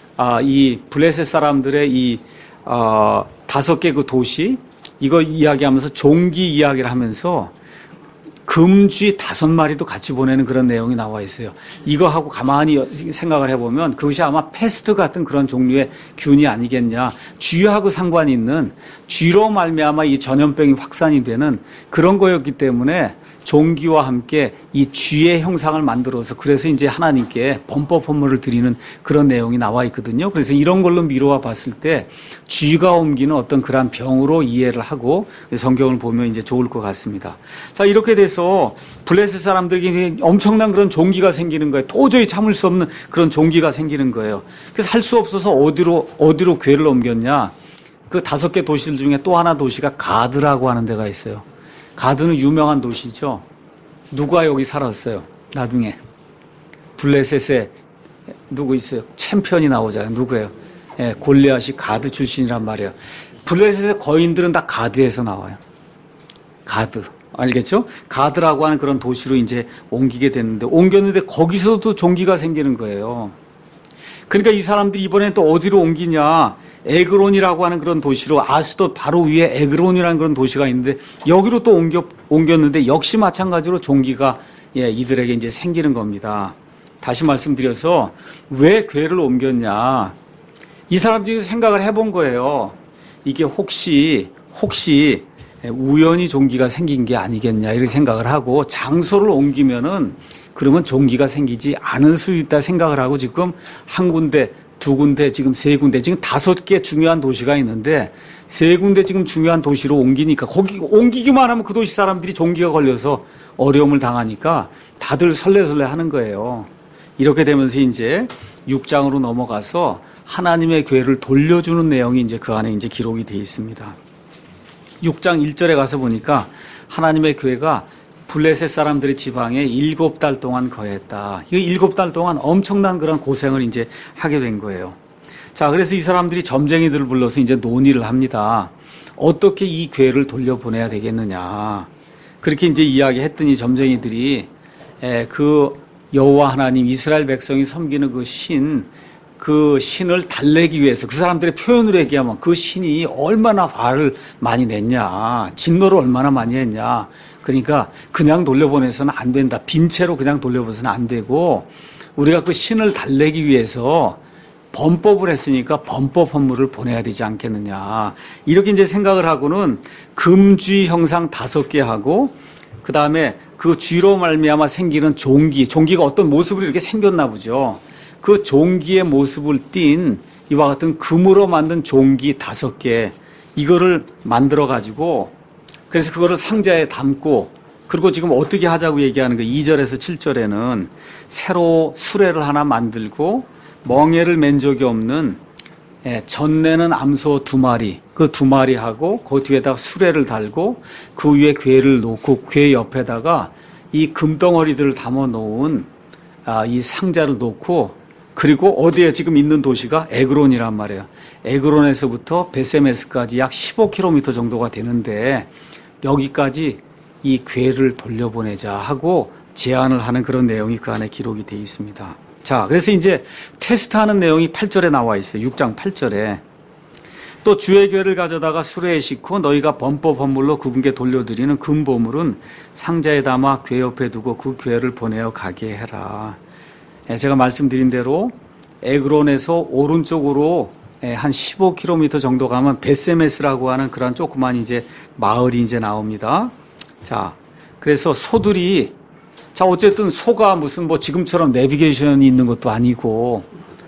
이 블레셋 사람들의 이 다섯 개 그 도시, 이거 이야기하면서 종기 이야기를 하면서 금쥐 다섯 마리도 같이 보내는 그런 내용이 나와 있어요. 이거하고 가만히 생각을 해보면 그것이 아마 패스트 같은 그런 종류의 균이 아니겠냐. 쥐하고 상관이 있는, 쥐로 말미암아 이 전염병이 확산이 되는 그런 거였기 때문에 종기와 함께 이 쥐의 형상을 만들어서, 그래서 이제 하나님께 범법 헌물을 드리는 그런 내용이 나와 있거든요. 그래서 이런 걸로 미루어 봤을 때 쥐가 옮기는 어떤 그런 병으로 이해를 하고 성경을 보면 이제 좋을 것 같습니다. 자, 이렇게 돼서 블레셋 사람들에게 엄청난 그런 종기가 생기는 거예요. 도저히 참을 수 없는 그런 종기가 생기는 거예요. 그래서 할 수 없어서 어디로 어디로 궤를 옮겼냐? 그 다섯 개 도시들 중에 또 하나 도시가 가드라고 하는 데가 있어요. 가드는 유명한 도시죠. 누가 여기 살았어요? 나중에 블레셋에 누구 있어요? 챔피언이 나오잖아요. 누구예요? 예, 골리앗이 가드 출신이란 말이에요. 블레셋의 거인들은 다 가드에서 나와요. 가드. 알겠죠? 가드라고 하는 그런 도시로 이제 옮기게 됐는데, 옮겼는데 거기서도 종기가 생기는 거예요. 그러니까 이 사람들이 이번엔 또 어디로 옮기냐? 에그론이라고 하는 그런 도시로, 아스돗 바로 위에 에그론이라는 그런 도시가 있는데 여기로 또 옮겨, 옮겼는데 역시 마찬가지로 종기가 예, 이들에게 이제 생기는 겁니다. 다시 말씀드려서 왜 궤를 옮겼냐? 이 사람들이 생각을 해본 거예요. 이게 혹시, 혹시 우연히 종기가 생긴 게 아니겠냐 이렇게 생각을 하고, 장소를 옮기면은 그러면 종기가 생기지 않을 수 있다 생각을 하고 지금 한 군데, 두 군데, 지금 세 군데, 지금 다섯 개 중요한 도시가 있는데 세 군데 지금 중요한 도시로 옮기니까, 거기 옮기기만 하면 그 도시 사람들이 종기가 걸려서 어려움을 당하니까 다들 설레설레 하는 거예요. 이렇게 되면서 이제 육 장으로 넘어가서 하나님의 궤를 돌려주는 내용이 이제 그 안에 이제 기록이 되어 있습니다. 육 장 일 절에 가서 보니까 하나님의 궤가 블레셋 사람들의 지방에 일곱 달 동안 거했다. 이 일곱 달 동안 엄청난 그런 고생을 이제 하게 된 거예요. 자, 그래서 이 사람들이 점쟁이들을 불러서 이제 논의를 합니다. 어떻게 이 궤를 돌려보내야 되겠느냐. 그렇게 이제 이야기했더니 점쟁이들이 그 여호와 하나님, 이스라엘 백성이 섬기는 그 신, 그 신을 달래기 위해서 그 사람들의 표현으로 얘기하면 그 신이 얼마나 화를 많이 냈냐, 진노를 얼마나 많이 했냐. 그러니까 그냥 돌려보내서는 안 된다. 빈 채로 그냥 돌려보내서는 안 되고 우리가 그 신을 달래기 위해서 범법을 했으니까 범법 헌물을 보내야 되지 않겠느냐. 이렇게 이제 생각을 하고는 금쥐 형상 다섯 개 하고 그 다음에 그 쥐로 말미암아 생기는 종기, 종기가 어떤 모습으로 이렇게 생겼나 보죠. 그 종기의 모습을 띤 이와 같은 금으로 만든 종기 다섯 개, 이거를 만들어 가지고 그래서 그거를 상자에 담고 그리고 지금 어떻게 하자고 얘기하는 거예요. 이 절에서 칠 절에는 새로 수레를 하나 만들고 멍에를 맨 적이 없는 전내는 암소 두 마리, 그 두 마리 하고 그 뒤에다가 수레를 달고 그 위에 궤를 놓고 궤 옆에다가 이 금덩어리들을 담아 놓은 이 상자를 놓고 그리고 어디에 지금 있는 도시가 에그론이란 말이에요. 에그론에서부터 베세메스까지 약 십오 킬로미터 정도가 되는데 여기까지 이 궤를 돌려보내자 하고 제안을 하는 그런 내용이 그 안에 기록이 되어 있습니다. 자, 그래서 이제 테스트하는 내용이 팔 절에 나와 있어요. 육 장 팔 절에. 또 주의 궤를 가져다가 수레에 싣고 너희가 범법 헌물로 그분께 돌려드리는 금보물은 상자에 담아 궤 옆에 두고 그 궤를 보내어 가게 해라. 제가 말씀드린 대로 에그론에서 오른쪽으로 한 십오 킬로미터 정도 가면 베세메스라고 하는 그런 조그만 이제 마을이 이제 나옵니다. 자, 그래서 소들이 자, 어쨌든 소가 무슨 뭐 지금처럼 내비게이션이 있는 것도 아니고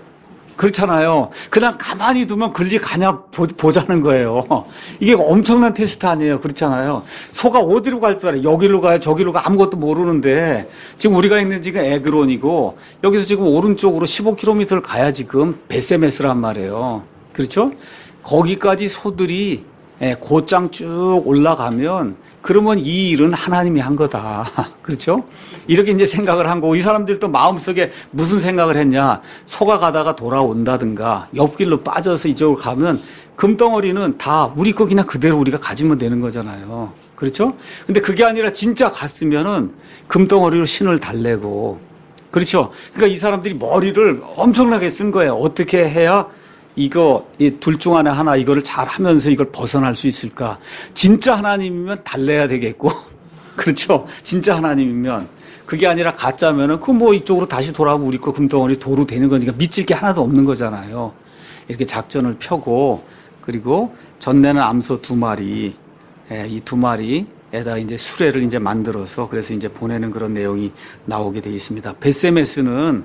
그렇잖아요. 그냥 가만히 두면 글리 가냐 보자는 거예요. 이게 엄청난 테스트 아니에요. 그렇잖아요. 소가 어디로 갈 줄 알아요. 여기로 가요, 저기로 가 아무것도 모르는데 지금 우리가 있는 지금 에그론이고 여기서 지금 오른쪽으로 십오 킬로미터를 가야 지금 베세메스란 말이에요. 그렇죠? 거기까지 소들이 곧장 쭉 올라가면 그러면 이 일은 하나님이 한 거다. 그렇죠? 이렇게 이제 생각을 한 거고 이 사람들도 마음속에 무슨 생각을 했냐. 소가 가다가 돌아온다든가 옆길로 빠져서 이쪽으로 가면 금덩어리는 다 우리 거 그냥 그대로 우리가 가지면 되는 거잖아요. 그렇죠? 근데 그게 아니라 진짜 갔으면은 금덩어리로 신을 달래고 그렇죠? 그러니까 이 사람들이 머리를 엄청나게 쓴 거예요. 어떻게 해야 이거 이 둘 중 안에 하나 이거를 잘 하면서 이걸 벗어날 수 있을까? 진짜 하나님이면 달래야 되겠고 그렇죠? 진짜 하나님이면 그게 아니라 가짜면은 그 뭐 이쪽으로 다시 돌아오고 우리 거 금덩어리 도로 되는 거니까 믿을 게 하나도 없는 거잖아요. 이렇게 작전을 펴고 그리고 전내는 암소 두 마리, 이 두 마리에다 이제 수레를 이제 만들어서 그래서 이제 보내는 그런 내용이 나오게 되어 있습니다. 베세메스는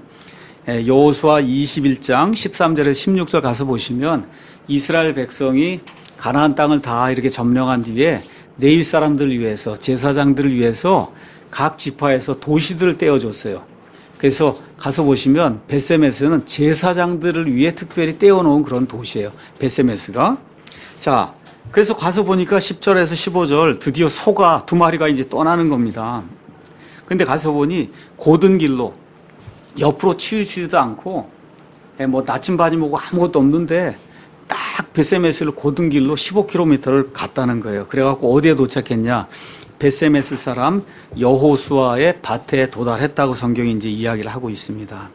여호수아 이십일 장 십삼 절에서 십육 절 가서 보시면 이스라엘 백성이 가나안 땅을 다 이렇게 점령한 뒤에 레위 사람들을 위해서 제사장들을 위해서 각 지파에서 도시들을 떼어줬어요. 그래서 가서 보시면 베세메스는 제사장들을 위해 특별히 떼어놓은 그런 도시예요. 베세메스가. 자, 그래서 가서 보니까 십 절에서 십오 절 드디어 소가 두 마리가 이제 떠나는 겁니다. 근데 가서 보니 고든 길로 옆으로 치우치지도 않고 뭐 나침반이 뭐고 아무것도 없는데 딱 베세메스를 고든 길로 십오 킬로미터를 갔다는 거예요. 그래갖고 어디에 도착했냐? 베세메스 사람 여호수아의 밭에 도달했다고 성경이 이제 이야기를 하고 있습니다.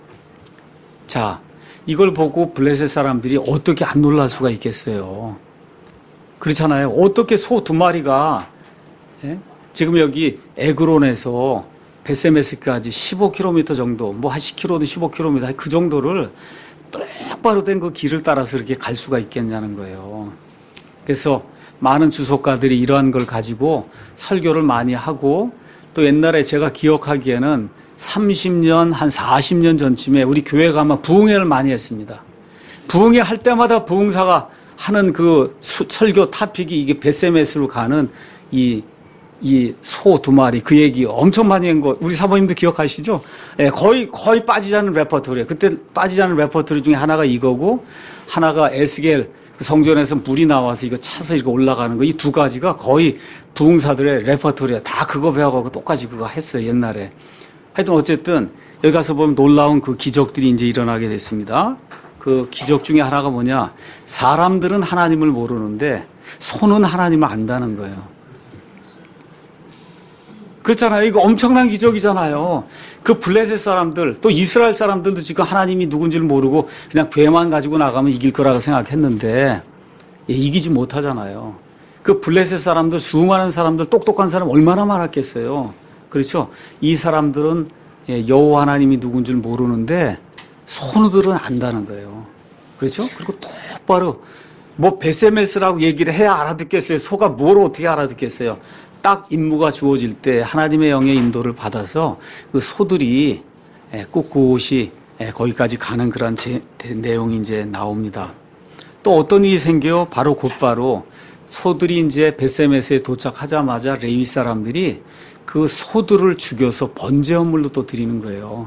자, 이걸 보고 블레셋 사람들이 어떻게 안 놀랄 수가 있겠어요? 그렇잖아요. 어떻게 소 두 마리가 예? 지금 여기 에그론에서 베세메스까지 십오 킬로미터 정도, 뭐 한 십 킬로미터든 십오 킬로미터 그 정도를 똑바로 된 그 길을 따라서 이렇게 갈 수가 있겠냐는 거예요. 그래서 많은 주석가들이 이러한 걸 가지고 설교를 많이 하고 또 옛날에 제가 기억하기에는 삼십 년, 한 사십 년 전쯤에 우리 교회 가면 부흥회를 많이 했습니다. 부흥회 할 때마다 부흥사가 하는 그 수, 설교 타픽이 이게 베세메스로 가는 이 이 소 두 마리 그 얘기 엄청 많이 한 거 우리 사모님도 기억하시죠? 예, 거의 거의 빠지지 않는 레퍼토리예요. 그때 빠지지 않는 레퍼토리 중에 하나가 이거고 하나가 에스겔 그 성전에서 물이 나와서 이거 차서 이렇게 올라가는 거 이 두 가지가 거의 부흥사들의 레퍼토리야. 다 그거 배워가고 똑같이 그거 했어요 옛날에. 하여튼 어쨌든 여기 가서 보면 놀라운 그 기적들이 이제 일어나게 됐습니다. 그 기적 중에 하나가 뭐냐? 사람들은 하나님을 모르는데 소는 하나님을 안다는 거예요. 그렇잖아요. 이거 엄청난 기적이잖아요. 그 블레셋 사람들, 또 이스라엘 사람들도 지금 하나님이 누군지를 모르고 그냥 괴만 가지고 나가면 이길 거라고 생각했는데 이기지 못하잖아요. 그 블레셋 사람들, 수많은 사람들, 똑똑한 사람 얼마나 많았겠어요. 그렇죠? 이 사람들은 여호와 하나님이 누군지를 모르는데 손우들은 안다는 거예요. 그렇죠? 그리고 똑바로 뭐 베세메스라고 얘기를 해야 알아듣겠어요. 소가 뭘 어떻게 알아듣겠어요. 딱 임무가 주어질 때 하나님의 영의 인도를 받아서 그 소들이 꿋꿋이 거기까지 가는 그런 제, 내용이 이제 나옵니다. 또 어떤 일이 생겨요? 바로 곧바로 소들이 이제 베세메스에 도착하자마자 레위 사람들이 그 소들을 죽여서 번제 헌물로 또 드리는 거예요.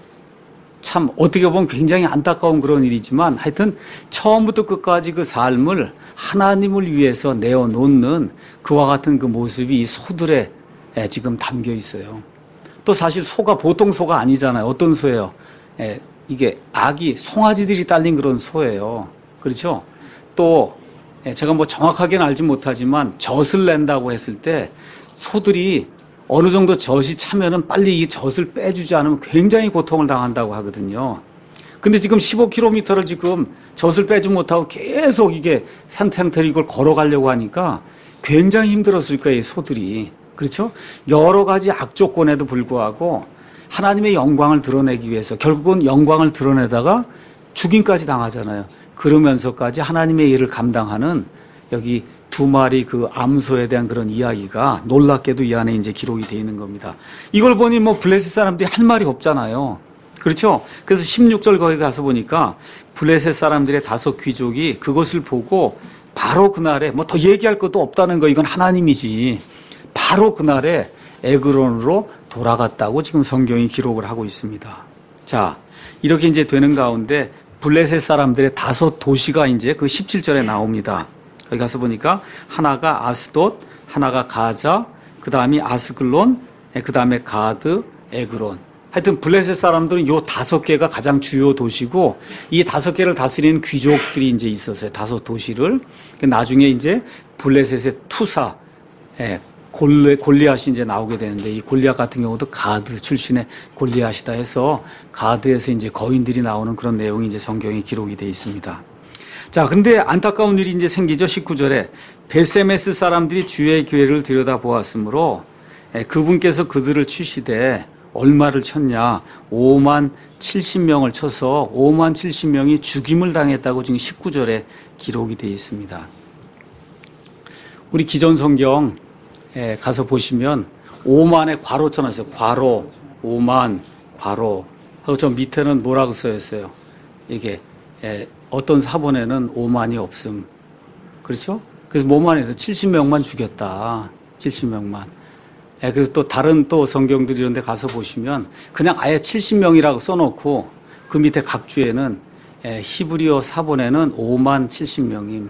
참 어떻게 보면 굉장히 안타까운 그런 일이지만 하여튼 처음부터 끝까지 그 삶을 하나님을 위해서 내어놓는 그와 같은 그 모습이 이 소들에 지금 담겨 있어요. 또 사실 소가 보통 소가 아니잖아요. 어떤 소예요? 이게 아기 송아지들이 딸린 그런 소예요. 그렇죠? 또 제가 뭐 정확하게는 알지 못하지만 젖을 낸다고 했을 때 소들이 어느 정도 젖이 차면은 빨리 이 젖을 빼주지 않으면 굉장히 고통을 당한다고 하거든요. 근데 지금 십오 킬로미터를 지금 젖을 빼지 못하고 계속 이게 산탱터리 이걸 걸어가려고 하니까 굉장히 힘들었을 거예요, 소들이. 그렇죠? 여러 가지 악조건에도 불구하고 하나님의 영광을 드러내기 위해서 결국은 영광을 드러내다가 죽임까지 당하잖아요. 그러면서까지 하나님의 일을 감당하는 여기 두 마리 그 암소에 대한 그런 이야기가 놀랍게도 이 안에 이제 기록이 되어 있는 겁니다. 이걸 보니 뭐 블레셋 사람들이 할 말이 없잖아요. 그렇죠? 그래서 십육 절 거기 가서 보니까 블레셋 사람들의 다섯 귀족이 그것을 보고 바로 그날에 뭐 더 얘기할 것도 없다는 거 이건 하나님이지. 바로 그날에 에그론으로 돌아갔다고 지금 성경이 기록을 하고 있습니다. 자, 이렇게 이제 되는 가운데 블레셋 사람들의 다섯 도시가 이제 그 십칠 절에 나옵니다. 거기 가서 보니까 하나가 아스돗, 하나가 가자, 그 다음이 아스글론, 그 다음에 가드, 에그론. 하여튼 블레셋 사람들은 요 다섯 개가 가장 주요 도시고 이 다섯 개를 다스리는 귀족들이 이제 있었어요. 다섯 도시를. 나중에 이제 블레셋의 투사, 골리, 골리앗이 이제 나오게 되는데 이 골리앗 같은 경우도 가드 출신의 골리앗이다 해서 가드에서 이제 거인들이 나오는 그런 내용이 이제 성경에 기록이 되어 있습니다. 자, 근데 안타까운 일이 이제 생기죠. 십구 절에 베세메스 사람들이 주의 교회를 들여다보았으므로 그분께서 그들을 치시되 얼마를 쳤냐? 오만 칠십 명을 쳐서 오만 칠십 명이 죽임을 당했다고 지금 십구 절에 기록이 되어 있습니다. 우리 기존 성경 가서 보시면 오만에 괄호 쳐놨어요. 괄호, 오만, 괄호. 하고 저 밑에는 뭐라고 써있어요? 이게 어떤 사본에는 오만이 없음. 그렇죠? 그래서 뭐만 해서 칠십 명만 죽였다. 칠십 명만. 예, 그리고 또 다른 또 성경들 이런 데 가서 보시면 그냥 아예 칠십 명이라고 써놓고 그 밑에 각 주에는 예, 히브리어 사본에는 오만 칠십 명임.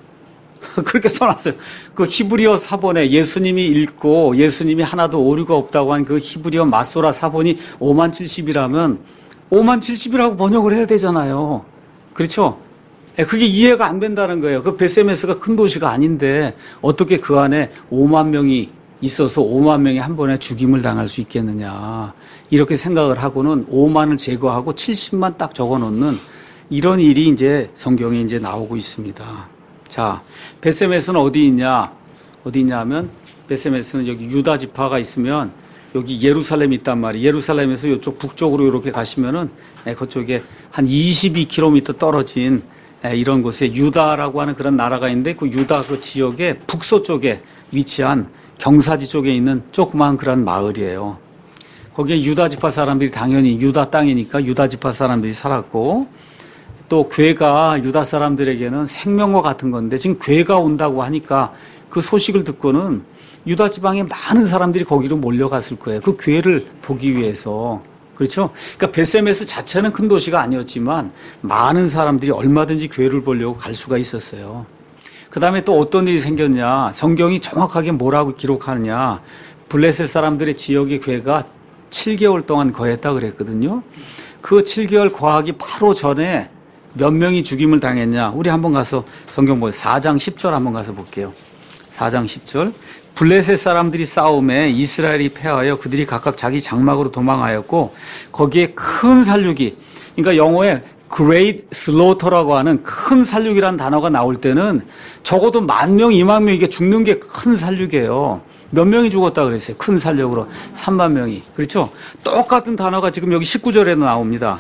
그렇게 써놨어요. 그 히브리어 사본에 예수님이 읽고 예수님이 하나도 오류가 없다고 한 그 히브리어 마소라 사본이 오만 칠십이라면 오만 칠십이라고 번역을 해야 되잖아요. 그렇죠? 그게 이해가 안 된다는 거예요. 그 베세메스가 큰 도시가 아닌데 어떻게 그 안에 오만 명이 있어서 오만 명이 한 번에 죽임을 당할 수 있겠느냐. 이렇게 생각을 하고는 오만을 제거하고 칠십만 딱 적어 놓는 이런 일이 이제 성경에 이제 나오고 있습니다. 자, 베세메스는 어디 있냐? 어디 있냐 하면 베세메스는 여기 유다 지파가 있으면 여기 예루살렘이 있단 말이에요. 예루살렘에서 이쪽 북쪽으로 이렇게 가시면은 그쪽에 한 이십이 킬로미터 떨어진 이런 곳에 유다라고 하는 그런 나라가 있는데 그 유다 그 지역의 북서쪽에 위치한 경사지 쪽에 있는 조그마한 그런 마을이에요. 거기에 유다 지파 사람들이 당연히 유다 땅이니까 유다 지파 사람들이 살았고 또 괴가 유다 사람들에게는 생명과 같은 건데 지금 괴가 온다고 하니까 그 소식을 듣고는 유다 지방에 많은 사람들이 거기로 몰려갔을 거예요. 그 괴를 보기 위해서. 그렇죠? 그러니까 베세메스 자체는 큰 도시가 아니었지만 많은 사람들이 얼마든지 괴를 보려고 갈 수가 있었어요. 그 다음에 또 어떤 일이 생겼냐. 성경이 정확하게 뭐라고 기록하느냐. 블레셋 사람들의 지역의 괴가 칠 개월 동안 거했다 그랬거든요. 그 칠 개월 거하기 바로 전에 몇 명이 죽임을 당했냐. 우리 한번 가서 성경 보세요. 사 장 십 절 한번 가서 볼게요. 사 장 십 절. 블레셋 사람들이 싸움에 이스라엘이 패하여 그들이 각각 자기 장막으로 도망하였고 거기에 큰 살육이, 그러니까 영어에 Great Slaughter라고 하는 큰 살육이라는 단어가 나올 때는 적어도 만 명, 이만 명 이게 죽는 게 큰 살육이에요. 몇 명이 죽었다 그랬어요. 큰 살육으로 삼만 명이. 그렇죠? 똑같은 단어가 지금 여기 십구 절에도 나옵니다.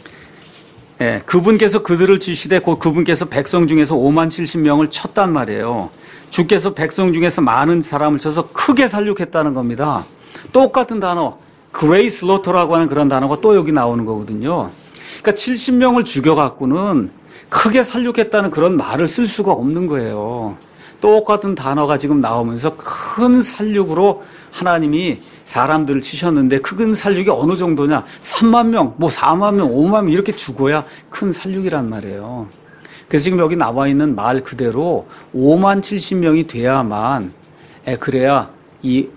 예, 그분께서 그들을 치시되 곧 그분께서 백성 중에서 오만 칠십 명을 쳤단 말이에요. 주께서 백성 중에서 많은 사람을 쳐서 크게 살육했다는 겁니다. 똑같은 단어, Great Slaughter라고 하는 그런 단어가 또 여기 나오는 거거든요. 그러니까 칠십 명을 죽여갖고는 크게 살육했다는 그런 말을 쓸 수가 없는 거예요. 똑같은 단어가 지금 나오면서 큰 살육으로 하나님이 사람들을 치셨는데 큰 살육이 어느 정도냐? 삼만 명, 뭐 사만 명, 오만 명 이렇게 죽어야 큰 살육이란 말이에요. 그래서 지금 여기 나와 있는 말 그대로 오만 칠십 명이 돼야만, 그래야 이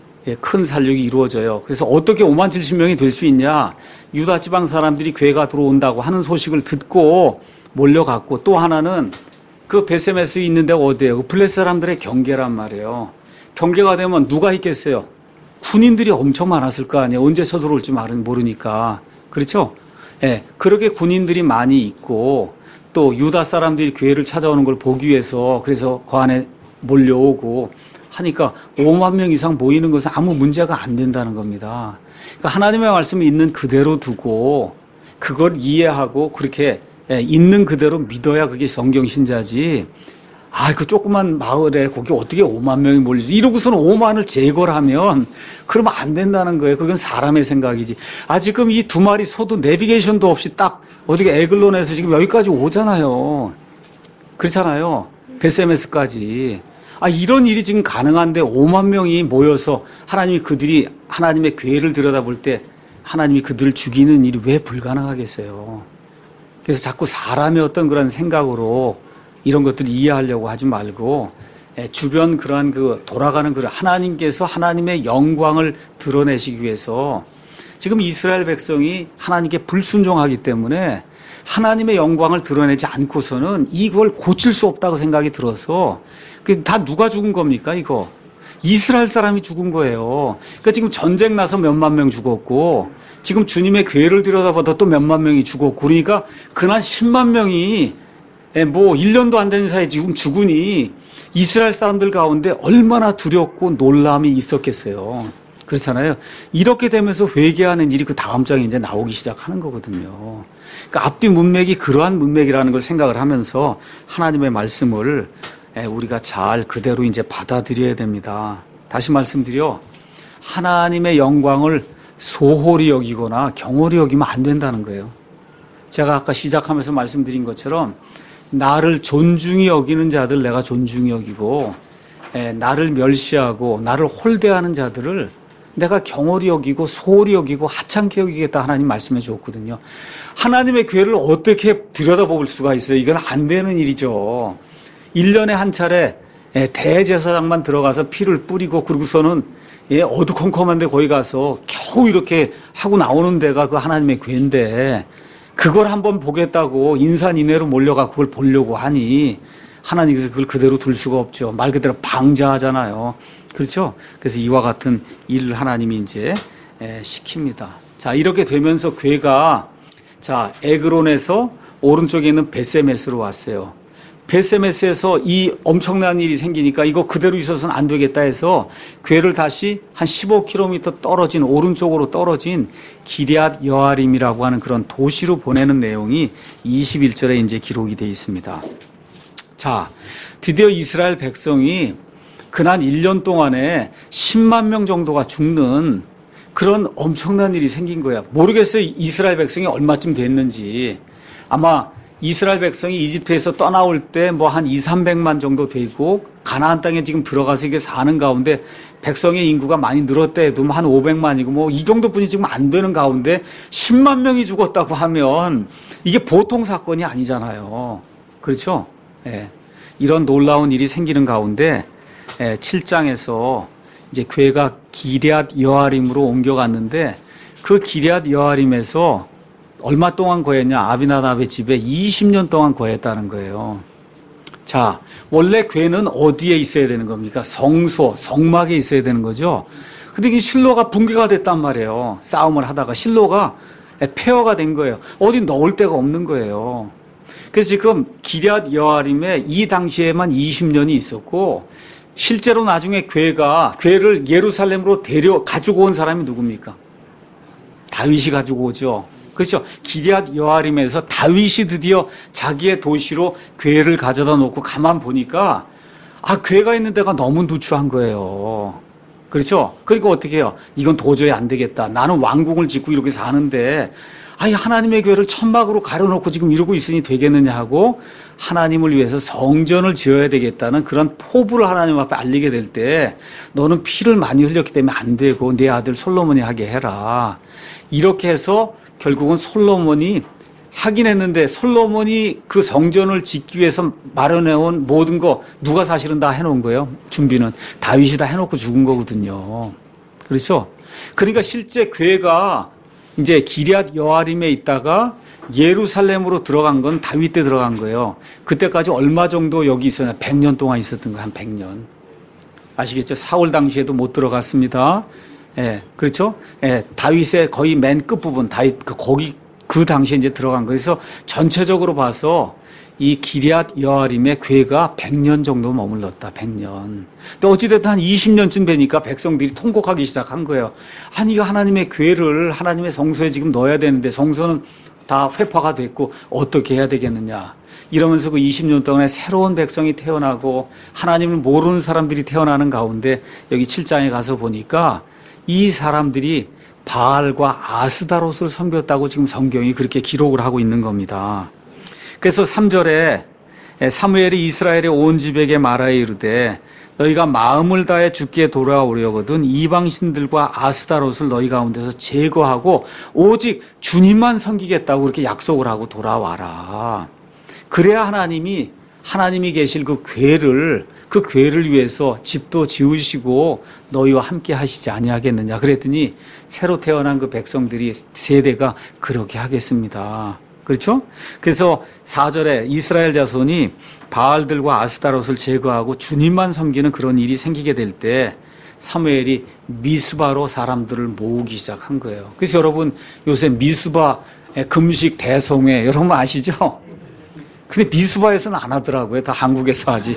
큰 살육이 이루어져요. 그래서 어떻게 오만 칠십 명이 될 수 있냐? 유다 지방 사람들이 괴가 들어온다고 하는 소식을 듣고 몰려갔고, 또 하나는 그 베세메스에 있는 데가 어디예요? 그 블레셋 사람들의 경계란 말이에요. 경계가 되면 누가 있겠어요? 군인들이 엄청 많았을 거 아니에요. 언제 서들어올지 모르니까. 그렇죠? 예. 네, 그렇게 군인들이 많이 있고 또 유다 사람들이 교회를 찾아오는 걸 보기 위해서 그래서 그 안에 몰려오고 하니까 오만 명 이상 모이는 것은 아무 문제가 안 된다는 겁니다. 그러니까 하나님의 말씀이 있는 그대로 두고 그걸 이해하고 그렇게 있는 그대로 믿어야 그게 성경 신자지. 아, 그 조그만 마을에 거기 어떻게 오만 명이 몰리지? 이러고서는 오만을 제거를 하면 그러면 안 된다는 거예요. 그건 사람의 생각이지. 아, 지금 이 두 마리 소도 내비게이션도 없이 딱 어떻게 에글론에서 지금 여기까지 오잖아요. 그렇잖아요. 베세메스까지. 아, 이런 일이 지금 가능한데 오만 명이 모여서 하나님이 그들이 하나님의 괴를 들여다볼 때 하나님이 그들을 죽이는 일이 왜 불가능하겠어요? 그래서 자꾸 사람의 어떤 그런 생각으로 이런 것들을 이해하려고 하지 말고 주변 그러한 그 돌아가는 그 하나님께서 하나님의 영광을 드러내시기 위해서 지금 이스라엘 백성이 하나님께 불순종하기 때문에 하나님의 영광을 드러내지 않고서는 이걸 고칠 수 없다고 생각이 들어서 다 누가 죽은 겁니까 이거? 이스라엘 사람이 죽은 거예요. 그러니까 지금 전쟁 나서 몇만 명 죽었고 지금 주님의 괴를 들여다봐도 또 몇만 명이 죽었고 그러니까 그날 십만 명이 뭐 일 년도 안 된 사이에 지금 죽으니 이스라엘 사람들 가운데 얼마나 두렵고 놀람이 있었겠어요. 그렇잖아요. 이렇게 되면서 회개하는 일이 그 다음 장에 이제 나오기 시작하는 거거든요. 그러니까 앞뒤 문맥이 그러한 문맥이라는 걸 생각을 하면서 하나님의 말씀을 우리가 잘 그대로 이제 받아들여야 됩니다. 다시 말씀드려 하나님의 영광을 소홀히 여기거나 경홀히 여기면 안 된다는 거예요. 제가 아까 시작하면서 말씀드린 것처럼 나를 존중히 여기는 자들 내가 존중히 여기고 나를 멸시하고 나를 홀대하는 자들을 내가 경홀히 여기고 소홀히 여기고 하찮게 여기겠다 하나님 말씀해 주었거든요. 하나님의 괴를 어떻게 들여다볼 수가 있어요? 이건 안 되는 일이죠. 일 년에 한 차례 대제사장만 들어가서 피를 뿌리고 그러고서는 어두컴컴한데 거기 가서 겨우 이렇게 하고 나오는 데가 그 하나님의 괴인데 그걸 한번 보겠다고 인산인해로 몰려가 그걸 보려고 하니 하나님께서 그걸 그대로 둘 수가 없죠. 말 그대로 방자하잖아요. 그렇죠? 그래서 이와 같은 일을 하나님이 이제 시킵니다. 자, 이렇게 되면서 괴가 자, 에그론에서 오른쪽에 있는 베세메스로 왔어요. 베세메스에서 이 엄청난 일이 생기니까 이거 그대로 있어서는 안 되겠다 해서 괴를 다시 한 십오 킬로미터 떨어진 오른쪽으로 떨어진 기럇 여아림이라고 하는 그런 도시로 보내는 내용이 이십일 절에 이제 기록이 되어 있습니다. 자, 드디어 이스라엘 백성이 그날 일 년 동안에 십만 명 정도가 죽는 그런 엄청난 일이 생긴 거야. 모르겠어요. 이스라엘 백성이 얼마쯤 됐는지. 아마 이스라엘 백성이 이집트에서 떠나올 때 뭐 한 이삼백만 정도 되고 가나안 땅에 지금 들어가서 이게 사는 가운데 백성의 인구가 많이 늘었다 해도 한 오백만이고 뭐 이 정도뿐이 지금 안 되는 가운데 십만 명이 죽었다고 하면 이게 보통 사건이 아니잖아요. 그렇죠? 예. 이런 놀라운 일이 생기는 가운데 예, 칠 장에서 이제 괴가 기럇 여아림으로 옮겨갔는데 그 기럇 여아림에서 얼마 동안 거했냐? 아비나답의 집에 이십 년 동안 거했다는 거예요. 자, 원래 궤는 어디에 있어야 되는 겁니까? 성소, 성막에 있어야 되는 거죠. 근데 이 실로가 붕괴가 됐단 말이에요. 싸움을 하다가 실로가 폐허가 된 거예요. 어디 넣을 데가 없는 거예요. 그래서 지금 기럇 여아림에 이 당시에만 이십 년이 있었고, 실제로 나중에 궤가, 궤를 예루살렘으로 데려 가지고 온 사람이 누굽니까? 다윗이 가지고 오죠. 그렇죠. 기럇 여아림에서 다윗이 드디어 자기의 도시로 궤를 가져다 놓고 가만 보니까, 아, 궤가 있는 데가 너무 누추한 거예요. 그렇죠? 그러니까 어떻게 해요? 이건 도저히 안 되겠다. 나는 왕궁을 짓고 이렇게 사는데, 아니, 하나님의 교회를 천막으로 가려놓고 지금 이러고 있으니 되겠느냐 하고 하나님을 위해서 성전을 지어야 되겠다는 그런 포부를 하나님 앞에 알리게 될 때, 너는 피를 많이 흘렸기 때문에 안 되고 내 아들 솔로몬이 하게 해라. 이렇게 해서 결국은 솔로몬이 하긴 했는데, 솔로몬이 그 성전을 짓기 위해서 마련해온 모든 거 누가 사실은 다 해놓은 거예요? 준비는 다윗이 다 해놓고 죽은 거거든요. 그렇죠? 그러니까 실제 궤가 이제 기럇 여아림에 있다가 예루살렘으로 들어간 건 다윗 때 들어간 거예요. 그때까지 얼마 정도 여기 있었나? 백 년 동안 있었던 거예요. 한 백 년. 아시겠죠? 사울 당시에도 못 들어갔습니다. 예, 그렇죠? 예, 다윗의 거의 맨 끝부분, 다윗, 그, 거기, 그 당시에 이제 들어간 거예요. 그래서 전체적으로 봐서 이 기럇 여아림의 궤가 백 년 정도 머물렀다. 백 년. 근데 어찌됐든 한 이십 년쯤 되니까 백성들이 통곡하기 시작한 거예요. 아니, 이거 하나님의 궤를 하나님의 성소에 지금 넣어야 되는데 성소는 다 회파가 됐고 어떻게 해야 되겠느냐. 이러면서 그 이십 년 동안에 새로운 백성이 태어나고 하나님을 모르는 사람들이 태어나는 가운데 여기 칠 장에 가서 보니까 이 사람들이 바알과 아스다롯을 섬겼다고 지금 성경이 그렇게 기록을 하고 있는 겁니다. 그래서 삼 절에 사무엘이 이스라엘의 온 집에게 말하여 이르되 너희가 마음을 다해 주께 돌아오려거든 이방 신들과 아스다롯을 너희 가운데서 제거하고 오직 주님만 섬기겠다고 그렇게 약속을 하고 돌아와라. 그래야 하나님이 하나님이 계실 그 궤를 그 궤를 위해서 집도 지으시고 너희와 함께 하시지 아니하겠느냐. 그랬더니 새로 태어난 그 백성들이 세대가 그렇게 하겠습니다. 그렇죠? 그래서 사 절에 이스라엘 자손이 바알들과 아스타롯을 제거하고 주님만 섬기는 그런 일이 생기게 될 때 사무엘이 미스바로 사람들을 모으기 시작한 거예요. 그래서 여러분 요새 미스바 금식 대성회 여러분 아시죠? 근데 미스바에서는 안 하더라고요. 다 한국에서 하지.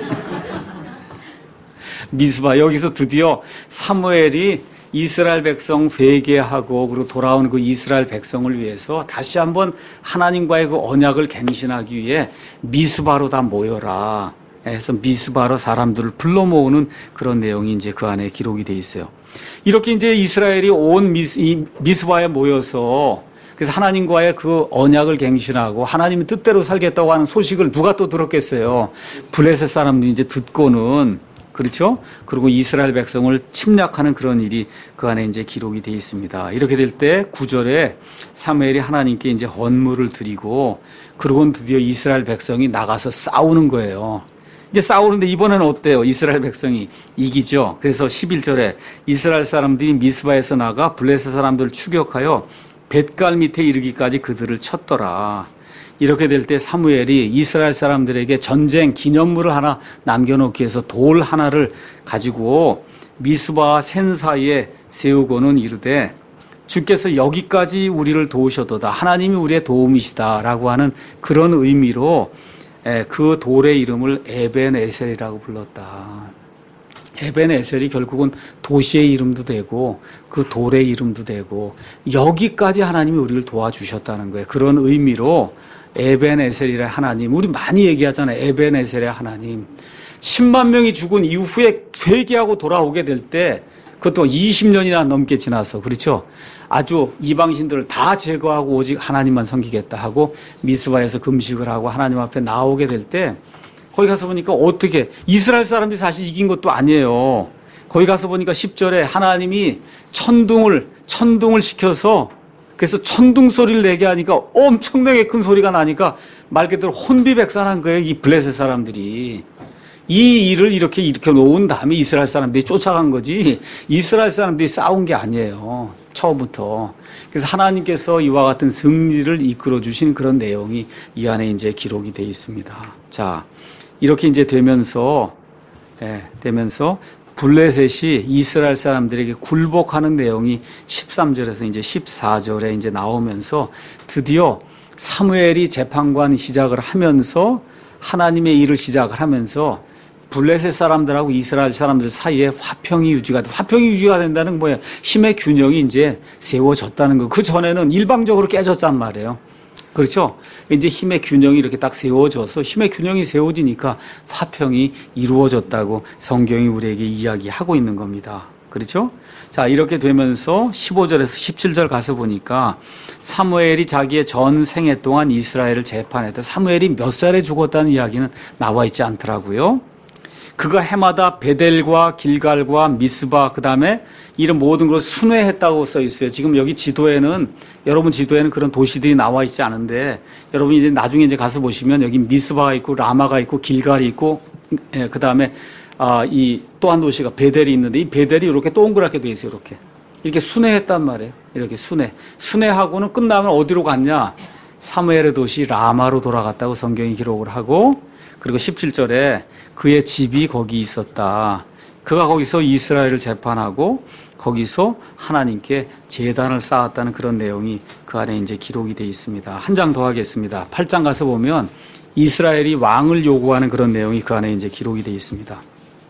미스바 여기서 드디어 사무엘이 이스라엘 백성 회개하고 그리고 돌아온 그 이스라엘 백성을 위해서 다시 한번 하나님과의 그 언약을 갱신하기 위해 미스바로 다 모여라 해서 미스바로 사람들을 불러 모으는 그런 내용이 이제 그 안에 기록이 돼 있어요. 이렇게 이제 이스라엘이 온 미스, 이 미스바에 모여서 그래서 하나님과의 그 언약을 갱신하고 하나님의 뜻대로 살겠다고 하는 소식을 누가 또 들었겠어요. 블레셋 사람들이 이제 듣고는 그렇죠? 그리고 이스라엘 백성을 침략하는 그런 일이 그 안에 이제 기록이 되어 있습니다. 이렇게 될 때 구 절에 사무엘이 하나님께 이제 헌물을 드리고 그러고는 드디어 이스라엘 백성이 나가서 싸우는 거예요. 이제 싸우는데 이번에는 어때요? 이스라엘 백성이 이기죠. 그래서 십일 절에 이스라엘 사람들이 미스바에서 나가 블레셋 사람들을 추격하여 벳갈 밑에 이르기까지 그들을 쳤더라. 이렇게 될 때 사무엘이 이스라엘 사람들에게 전쟁 기념물을 하나 남겨놓기 위해서 돌 하나를 가지고 미스바와 센 사이에 세우고는 이르되 주께서 여기까지 우리를 도우셔도다. 하나님이 우리의 도움이시다라고 하는 그런 의미로 그 돌의 이름을 에벤에셀이라고 불렀다. 에벤에셀이 결국은 도시의 이름도 되고 그 돌의 이름도 되고 여기까지 하나님이 우리를 도와주셨다는 거예요. 그런 의미로 에벤에셀이라 하나님, 우리 많이 얘기하잖아요. 에벤에셀의 하나님. 십만 명이 죽은 이후에 회개하고 돌아오게 될 때 그것도 이십 년이나 넘게 지나서 그렇죠. 아주 이방신들을 다 제거하고 오직 하나님만 섬기겠다 하고 미스바에서 금식을 하고 하나님 앞에 나오게 될 때 거기 가서 보니까 어떻게 이스라엘 사람들이 사실 이긴 것도 아니에요. 거기 가서 보니까 십 절에 하나님이 천둥을 천둥을 시켜서 그래서 천둥 소리를 내게 하니까 엄청나게 큰 소리가 나니까 말 그대로 혼비백산한 거예요. 이 블레셋 사람들이. 이 일을 이렇게 일으켜 놓은 다음에 이스라엘 사람들이 쫓아간 거지 이스라엘 사람들이 싸운 게 아니에요. 처음부터. 그래서 하나님께서 이와 같은 승리를 이끌어 주신 그런 내용이 이 안에 이제 기록이 되어 있습니다. 자, 이렇게 이제 되면서, 예, 되면서 블레셋이 이스라엘 사람들에게 굴복하는 내용이 십삼 절에서 이제 십사 절에 이제 나오면서 드디어 사무엘이 재판관 시작을 하면서 하나님의 일을 시작을 하면서 블레셋 사람들하고 이스라엘 사람들 사이에 화평이 유지가 돼. 화평이 유지가 된다는 건 뭐예요? 힘의 균형이 이제 세워졌다는 거. 그 전에는 일방적으로 깨졌단 말이에요. 그렇죠? 이제 힘의 균형이 이렇게 딱 세워져서 힘의 균형이 세워지니까 화평이 이루어졌다고 성경이 우리에게 이야기하고 있는 겁니다. 그렇죠? 자, 이렇게 되면서 십오 절에서 십칠 절 가서 보니까 사무엘이 자기의 전 생애 동안 이스라엘을 재판했다. 사무엘이 몇 살에 죽었다는 이야기는 나와 있지 않더라고요. 그가 해마다 베델과 길갈과 미스바 그다음에 이런 모든 걸 순회했다고 써 있어요. 지금 여기 지도에는 여러분 지도에는 그런 도시들이 나와 있지 않은데 여러분 이제 나중에 이제 가서 보시면 여기 미스바가 있고 라마가 있고 길갈이 있고 예, 그다음에 아, 이 또 한 도시가 베델이 있는데 이 베델이 이렇게 동그랗게 돼 있어요. 이렇게. 이렇게 순회했단 말이에요. 이렇게 순회. 순회하고는 끝나면 어디로 갔냐? 사무엘의 도시 라마로 돌아갔다고 성경이 기록을 하고 그리고 십칠 절에 그의 집이 거기 있었다. 그가 거기서 이스라엘을 재판하고 거기서 하나님께 제단을 쌓았다는 그런 내용이 그 안에 이제 기록이 되어 있습니다. 한 장 더 하겠습니다. 팔 장 가서 보면 이스라엘이 왕을 요구하는 그런 내용이 그 안에 이제 기록이 되어 있습니다.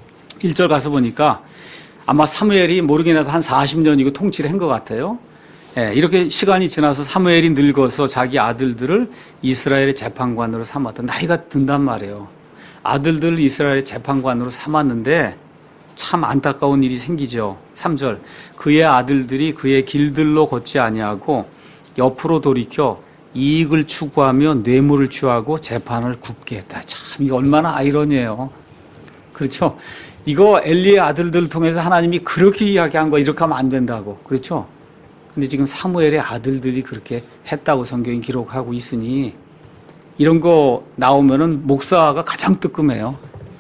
일 절 가서 보니까 아마 사무엘이 모르긴 해도 한 사십 년이고 통치를 한 것 같아요. 예, 이렇게 시간이 지나서 사무엘이 늙어서 자기 아들들을 이스라엘의 재판관으로 삼았다. 나이가 든단 말이에요. 아들들을 이스라엘의 재판관으로 삼았는데 참 안타까운 일이 생기죠. 삼 절 그의 아들들이 그의 길들로 걷지 아니하고 옆으로 돌이켜 이익을 추구하며 뇌물을 취하고 재판을 굽게 했다. 참 이거 얼마나 아이러니해요. 그렇죠? 이거 엘리의 아들들을 통해서 하나님이 그렇게 이야기한 거 이렇게 하면 안 된다고. 그렇죠? 근데 지금 사무엘의 아들들이 그렇게 했다고 성경이 기록하고 있으니 이런 거 나오면은 목사가 가장 뜨끔해요.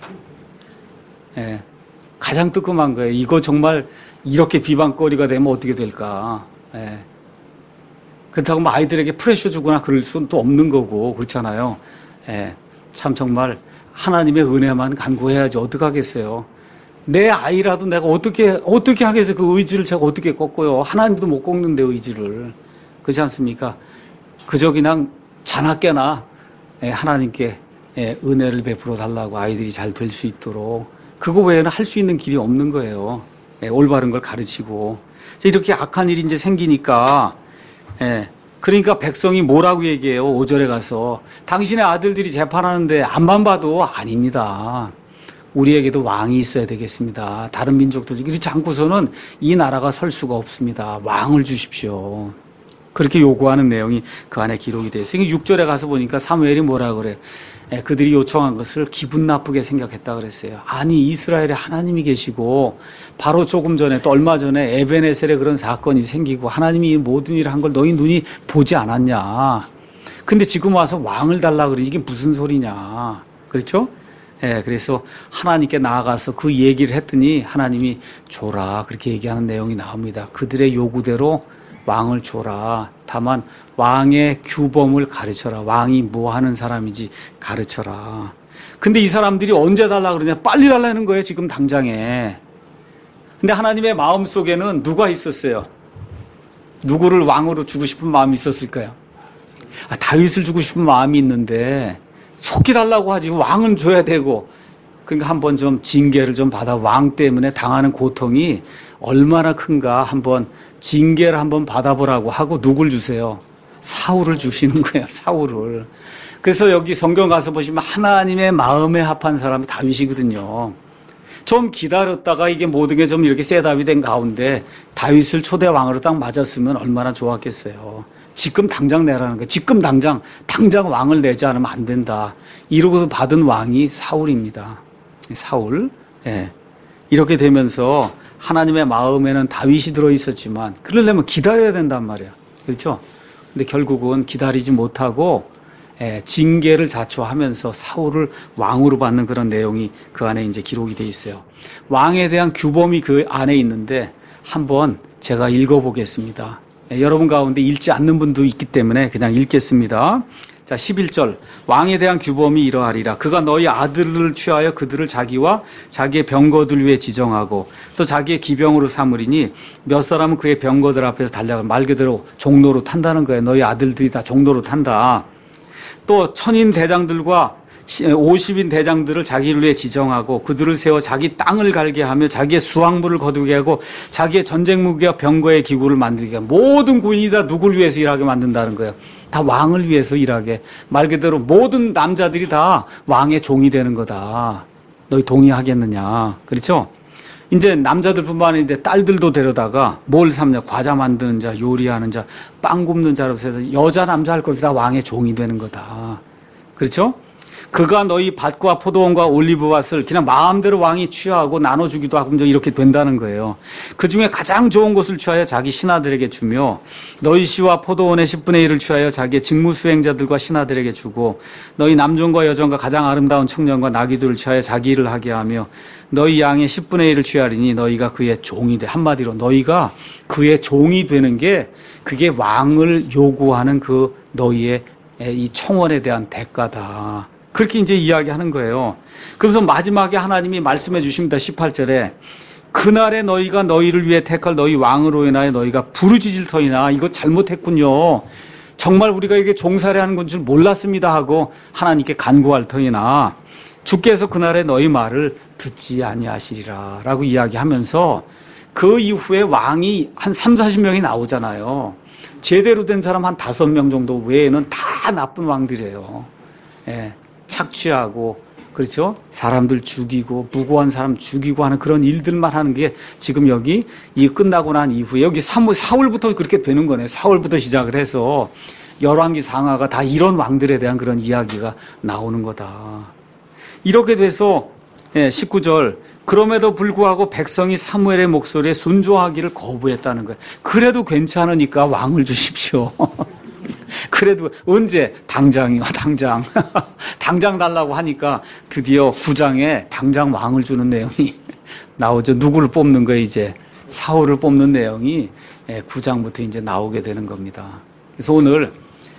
예. 가장 뜨끔한 거예요. 이거 정말 이렇게 비방거리가 되면 어떻게 될까. 예. 그렇다고 뭐 아이들에게 프레셔 주거나 그럴 수는 또 없는 거고, 그렇잖아요. 예. 참 정말 하나님의 은혜만 간구해야지 어떡하겠어요. 내 아이라도 내가 어떻게, 어떻게 하겠어요. 그 의지를 제가 어떻게 꺾어요. 하나님도 못 꺾는데 의지를. 그렇지 않습니까? 그저 그냥 자나깨나 하나님께 은혜를 베풀어 달라고 아이들이 잘 될 수 있도록 그거 외에는 할 수 있는 길이 없는 거예요. 올바른 걸 가르치고. 이렇게 악한 일이 이제 생기니까, 그러니까 백성이 뭐라고 얘기해요? 오 절에 가서. 당신의 아들들이 재판하는데 앞만 봐도 아닙니다. 우리에게도 왕이 있어야 되겠습니다. 다른 민족들 그렇지 않고서는 이 나라가 설 수가 없습니다. 왕을 주십시오. 그렇게 요구하는 내용이 그 안에 기록이 되어 있어요. 육 절에 가서 보니까 사무엘이 뭐라 그래요? 그들이 요청한 것을 기분 나쁘게 생각했다 그랬어요. 아니 이스라엘에 하나님이 계시고 바로 조금 전에 또 얼마 전에 에벤에셀에 그런 사건이 생기고 하나님이 이 모든 일을 한 걸 너희 눈이 보지 않았냐. 근데 지금 와서 왕을 달라 그러지 이게 무슨 소리냐. 그렇죠? 예, 그래서 하나님께 나아가서 그 얘기를 했더니 하나님이 줘라 그렇게 얘기하는 내용이 나옵니다. 그들의 요구대로 왕을 줘라. 다만 왕의 규범을 가르쳐라. 왕이 뭐 하는 사람인지 가르쳐라. 근데 이 사람들이 언제 달라 그러냐? 빨리 달라는 거예요, 지금 당장에. 근데 하나님의 마음 속에는 누가 있었어요? 누구를 왕으로 주고 싶은 마음이 있었을까요? 아, 다윗을 주고 싶은 마음이 있는데 속히 달라고 하지. 왕은 줘야 되고. 그러니까 한번 좀 징계를 좀 받아. 왕 때문에 당하는 고통이 얼마나 큰가 한번 징계를 한번 받아보라고 하고 누굴 주세요? 사울을 주시는 거예요. 사울을. 그래서 여기 성경 가서 보시면 하나님의 마음에 합한 사람이 다윗이거든요. 좀 기다렸다가 이게 모든 게 좀 이렇게 셋업이 된 가운데 다윗을 초대 왕으로 딱 맞았으면 얼마나 좋았겠어요. 지금 당장 내라는 거예요. 지금 당장 당장 왕을 내지 않으면 안 된다. 이러고서 받은 왕이 사울입니다. 사울. 예. 이렇게 되면서 하나님의 마음에는 다윗이 들어있었지만 그러려면 기다려야 된단 말이에요. 그렇죠? 근데 결국은 기다리지 못하고 예, 징계를 자초하면서 사울을 왕으로 받는 그런 내용이 그 안에 이제 기록이 돼 있어요. 왕에 대한 규범이 그 안에 있는데 한번 제가 읽어보겠습니다. 예, 여러분 가운데 읽지 않는 분도 있기 때문에 그냥 읽겠습니다. 자, 십일 절. 왕에 대한 규범이 이러하리라. 그가 너희 아들을 취하여 그들을 자기와 자기의 병거들 위에 지정하고 또 자기의 기병으로 삼으리니 몇 사람은 그의 병거들 앞에서 달려가 말 그대로 종로로 탄다는 거예요. 너희 아들들이 다 종로로 탄다. 또 천인 대장들과 오십인 대장들을 자기를 위해 지정하고 그들을 세워 자기 땅을 갈게 하며 자기의 수확물을 거두게 하고 자기의 전쟁 무기와 병거의 기구를 만들게 하고 모든 군인이 다 누구를 위해서 일하게 만든다는 거예요. 다 왕을 위해서 일하게. 말 그대로 모든 남자들이 다 왕의 종이 되는 거다. 너희 동의하겠느냐. 그렇죠? 이제 남자들뿐만 아닌데 딸들도 데려다가 뭘 삼냐. 과자 만드는 자, 요리하는 자, 빵 굽는 자로서 해서 여자 남자 할 것 다 왕의 종이 되는 거다. 그렇죠? 그가 너희 밭과 포도원과 올리브밭을 그냥 마음대로 왕이 취하고 나눠주기도 하고 이렇게 된다는 거예요. 그중에 가장 좋은 것을 취하여 자기 신하들에게 주며 너희 시와 포도원의 십분의 일을 취하여 자기의 직무 수행자들과 신하들에게 주고 너희 남종과 여종과 가장 아름다운 청년과 나귀들을 취하여 자기 일을 하게 하며 너희 양의 십분의 일을 취하리니 너희가 그의 종이 돼. 한마디로 너희가 그의 종이 되는 게 그게 왕을 요구하는 그 너희의 이 청원에 대한 대가다. 그렇게 이제 이야기하는 거예요. 그래서 마지막에 하나님이 말씀해 주십니다. 십팔 절에 그날에 너희가 너희를 위해 택할 너희 왕으로 인하여 너희가 부르짖을 터이나 이거 잘못했군요. 정말 우리가 이게 종살이 하는 건 줄 몰랐습니다 하고 하나님께 간구할 터이나 주께서 그날에 너희 말을 듣지 아니하시리라 라고 이야기하면서 그 이후에 왕이 한 삼사십 명이 나오잖아요. 제대로 된 사람 한 다섯 명 정도 외에는 다 나쁜 왕들이에요. 예. 착취하고 그렇죠? 사람들 죽이고 무고한 사람 죽이고 하는 그런 일들만 하는 게 지금 여기 이 끝나고 난 이후에 여기 사울부터 그렇게 되는 거네. 사울부터 시작을 해서 열왕기 상하가 다 이런 왕들에 대한 그런 이야기가 나오는 거다. 이렇게 돼서 십구 절 그럼에도 불구하고 백성이 사무엘의 목소리에 순종하기를 거부했다는 거예요. 그래도 괜찮으니까 왕을 주십시오. 그래도 언제? 당장이요, 당장. 당장 달라고 하니까 드디어 구 장에 당장 왕을 주는 내용이 나오죠. 누구를 뽑는 거예요, 이제? 사울을 뽑는 내용이 구 장부터 이제 나오게 되는 겁니다. 그래서 오늘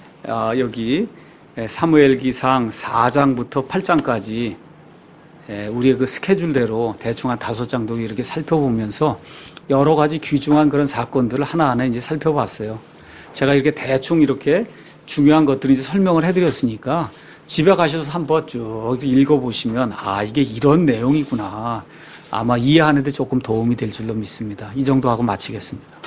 여기 사무엘기상 사 장부터 팔 장까지 우리의 그 스케줄대로 대충 한 다섯 장 정도 이렇게 살펴보면서 여러 가지 귀중한 그런 사건들을 하나하나 이제 살펴봤어요. 제가 이렇게 대충 이렇게 중요한 것들을 이제 설명을 해드렸으니까 집에 가셔서 한번 쭉 읽어보시면 아, 이게 이런 내용이구나. 아마 이해하는 데 조금 도움이 될 줄로 믿습니다. 이 정도 하고 마치겠습니다.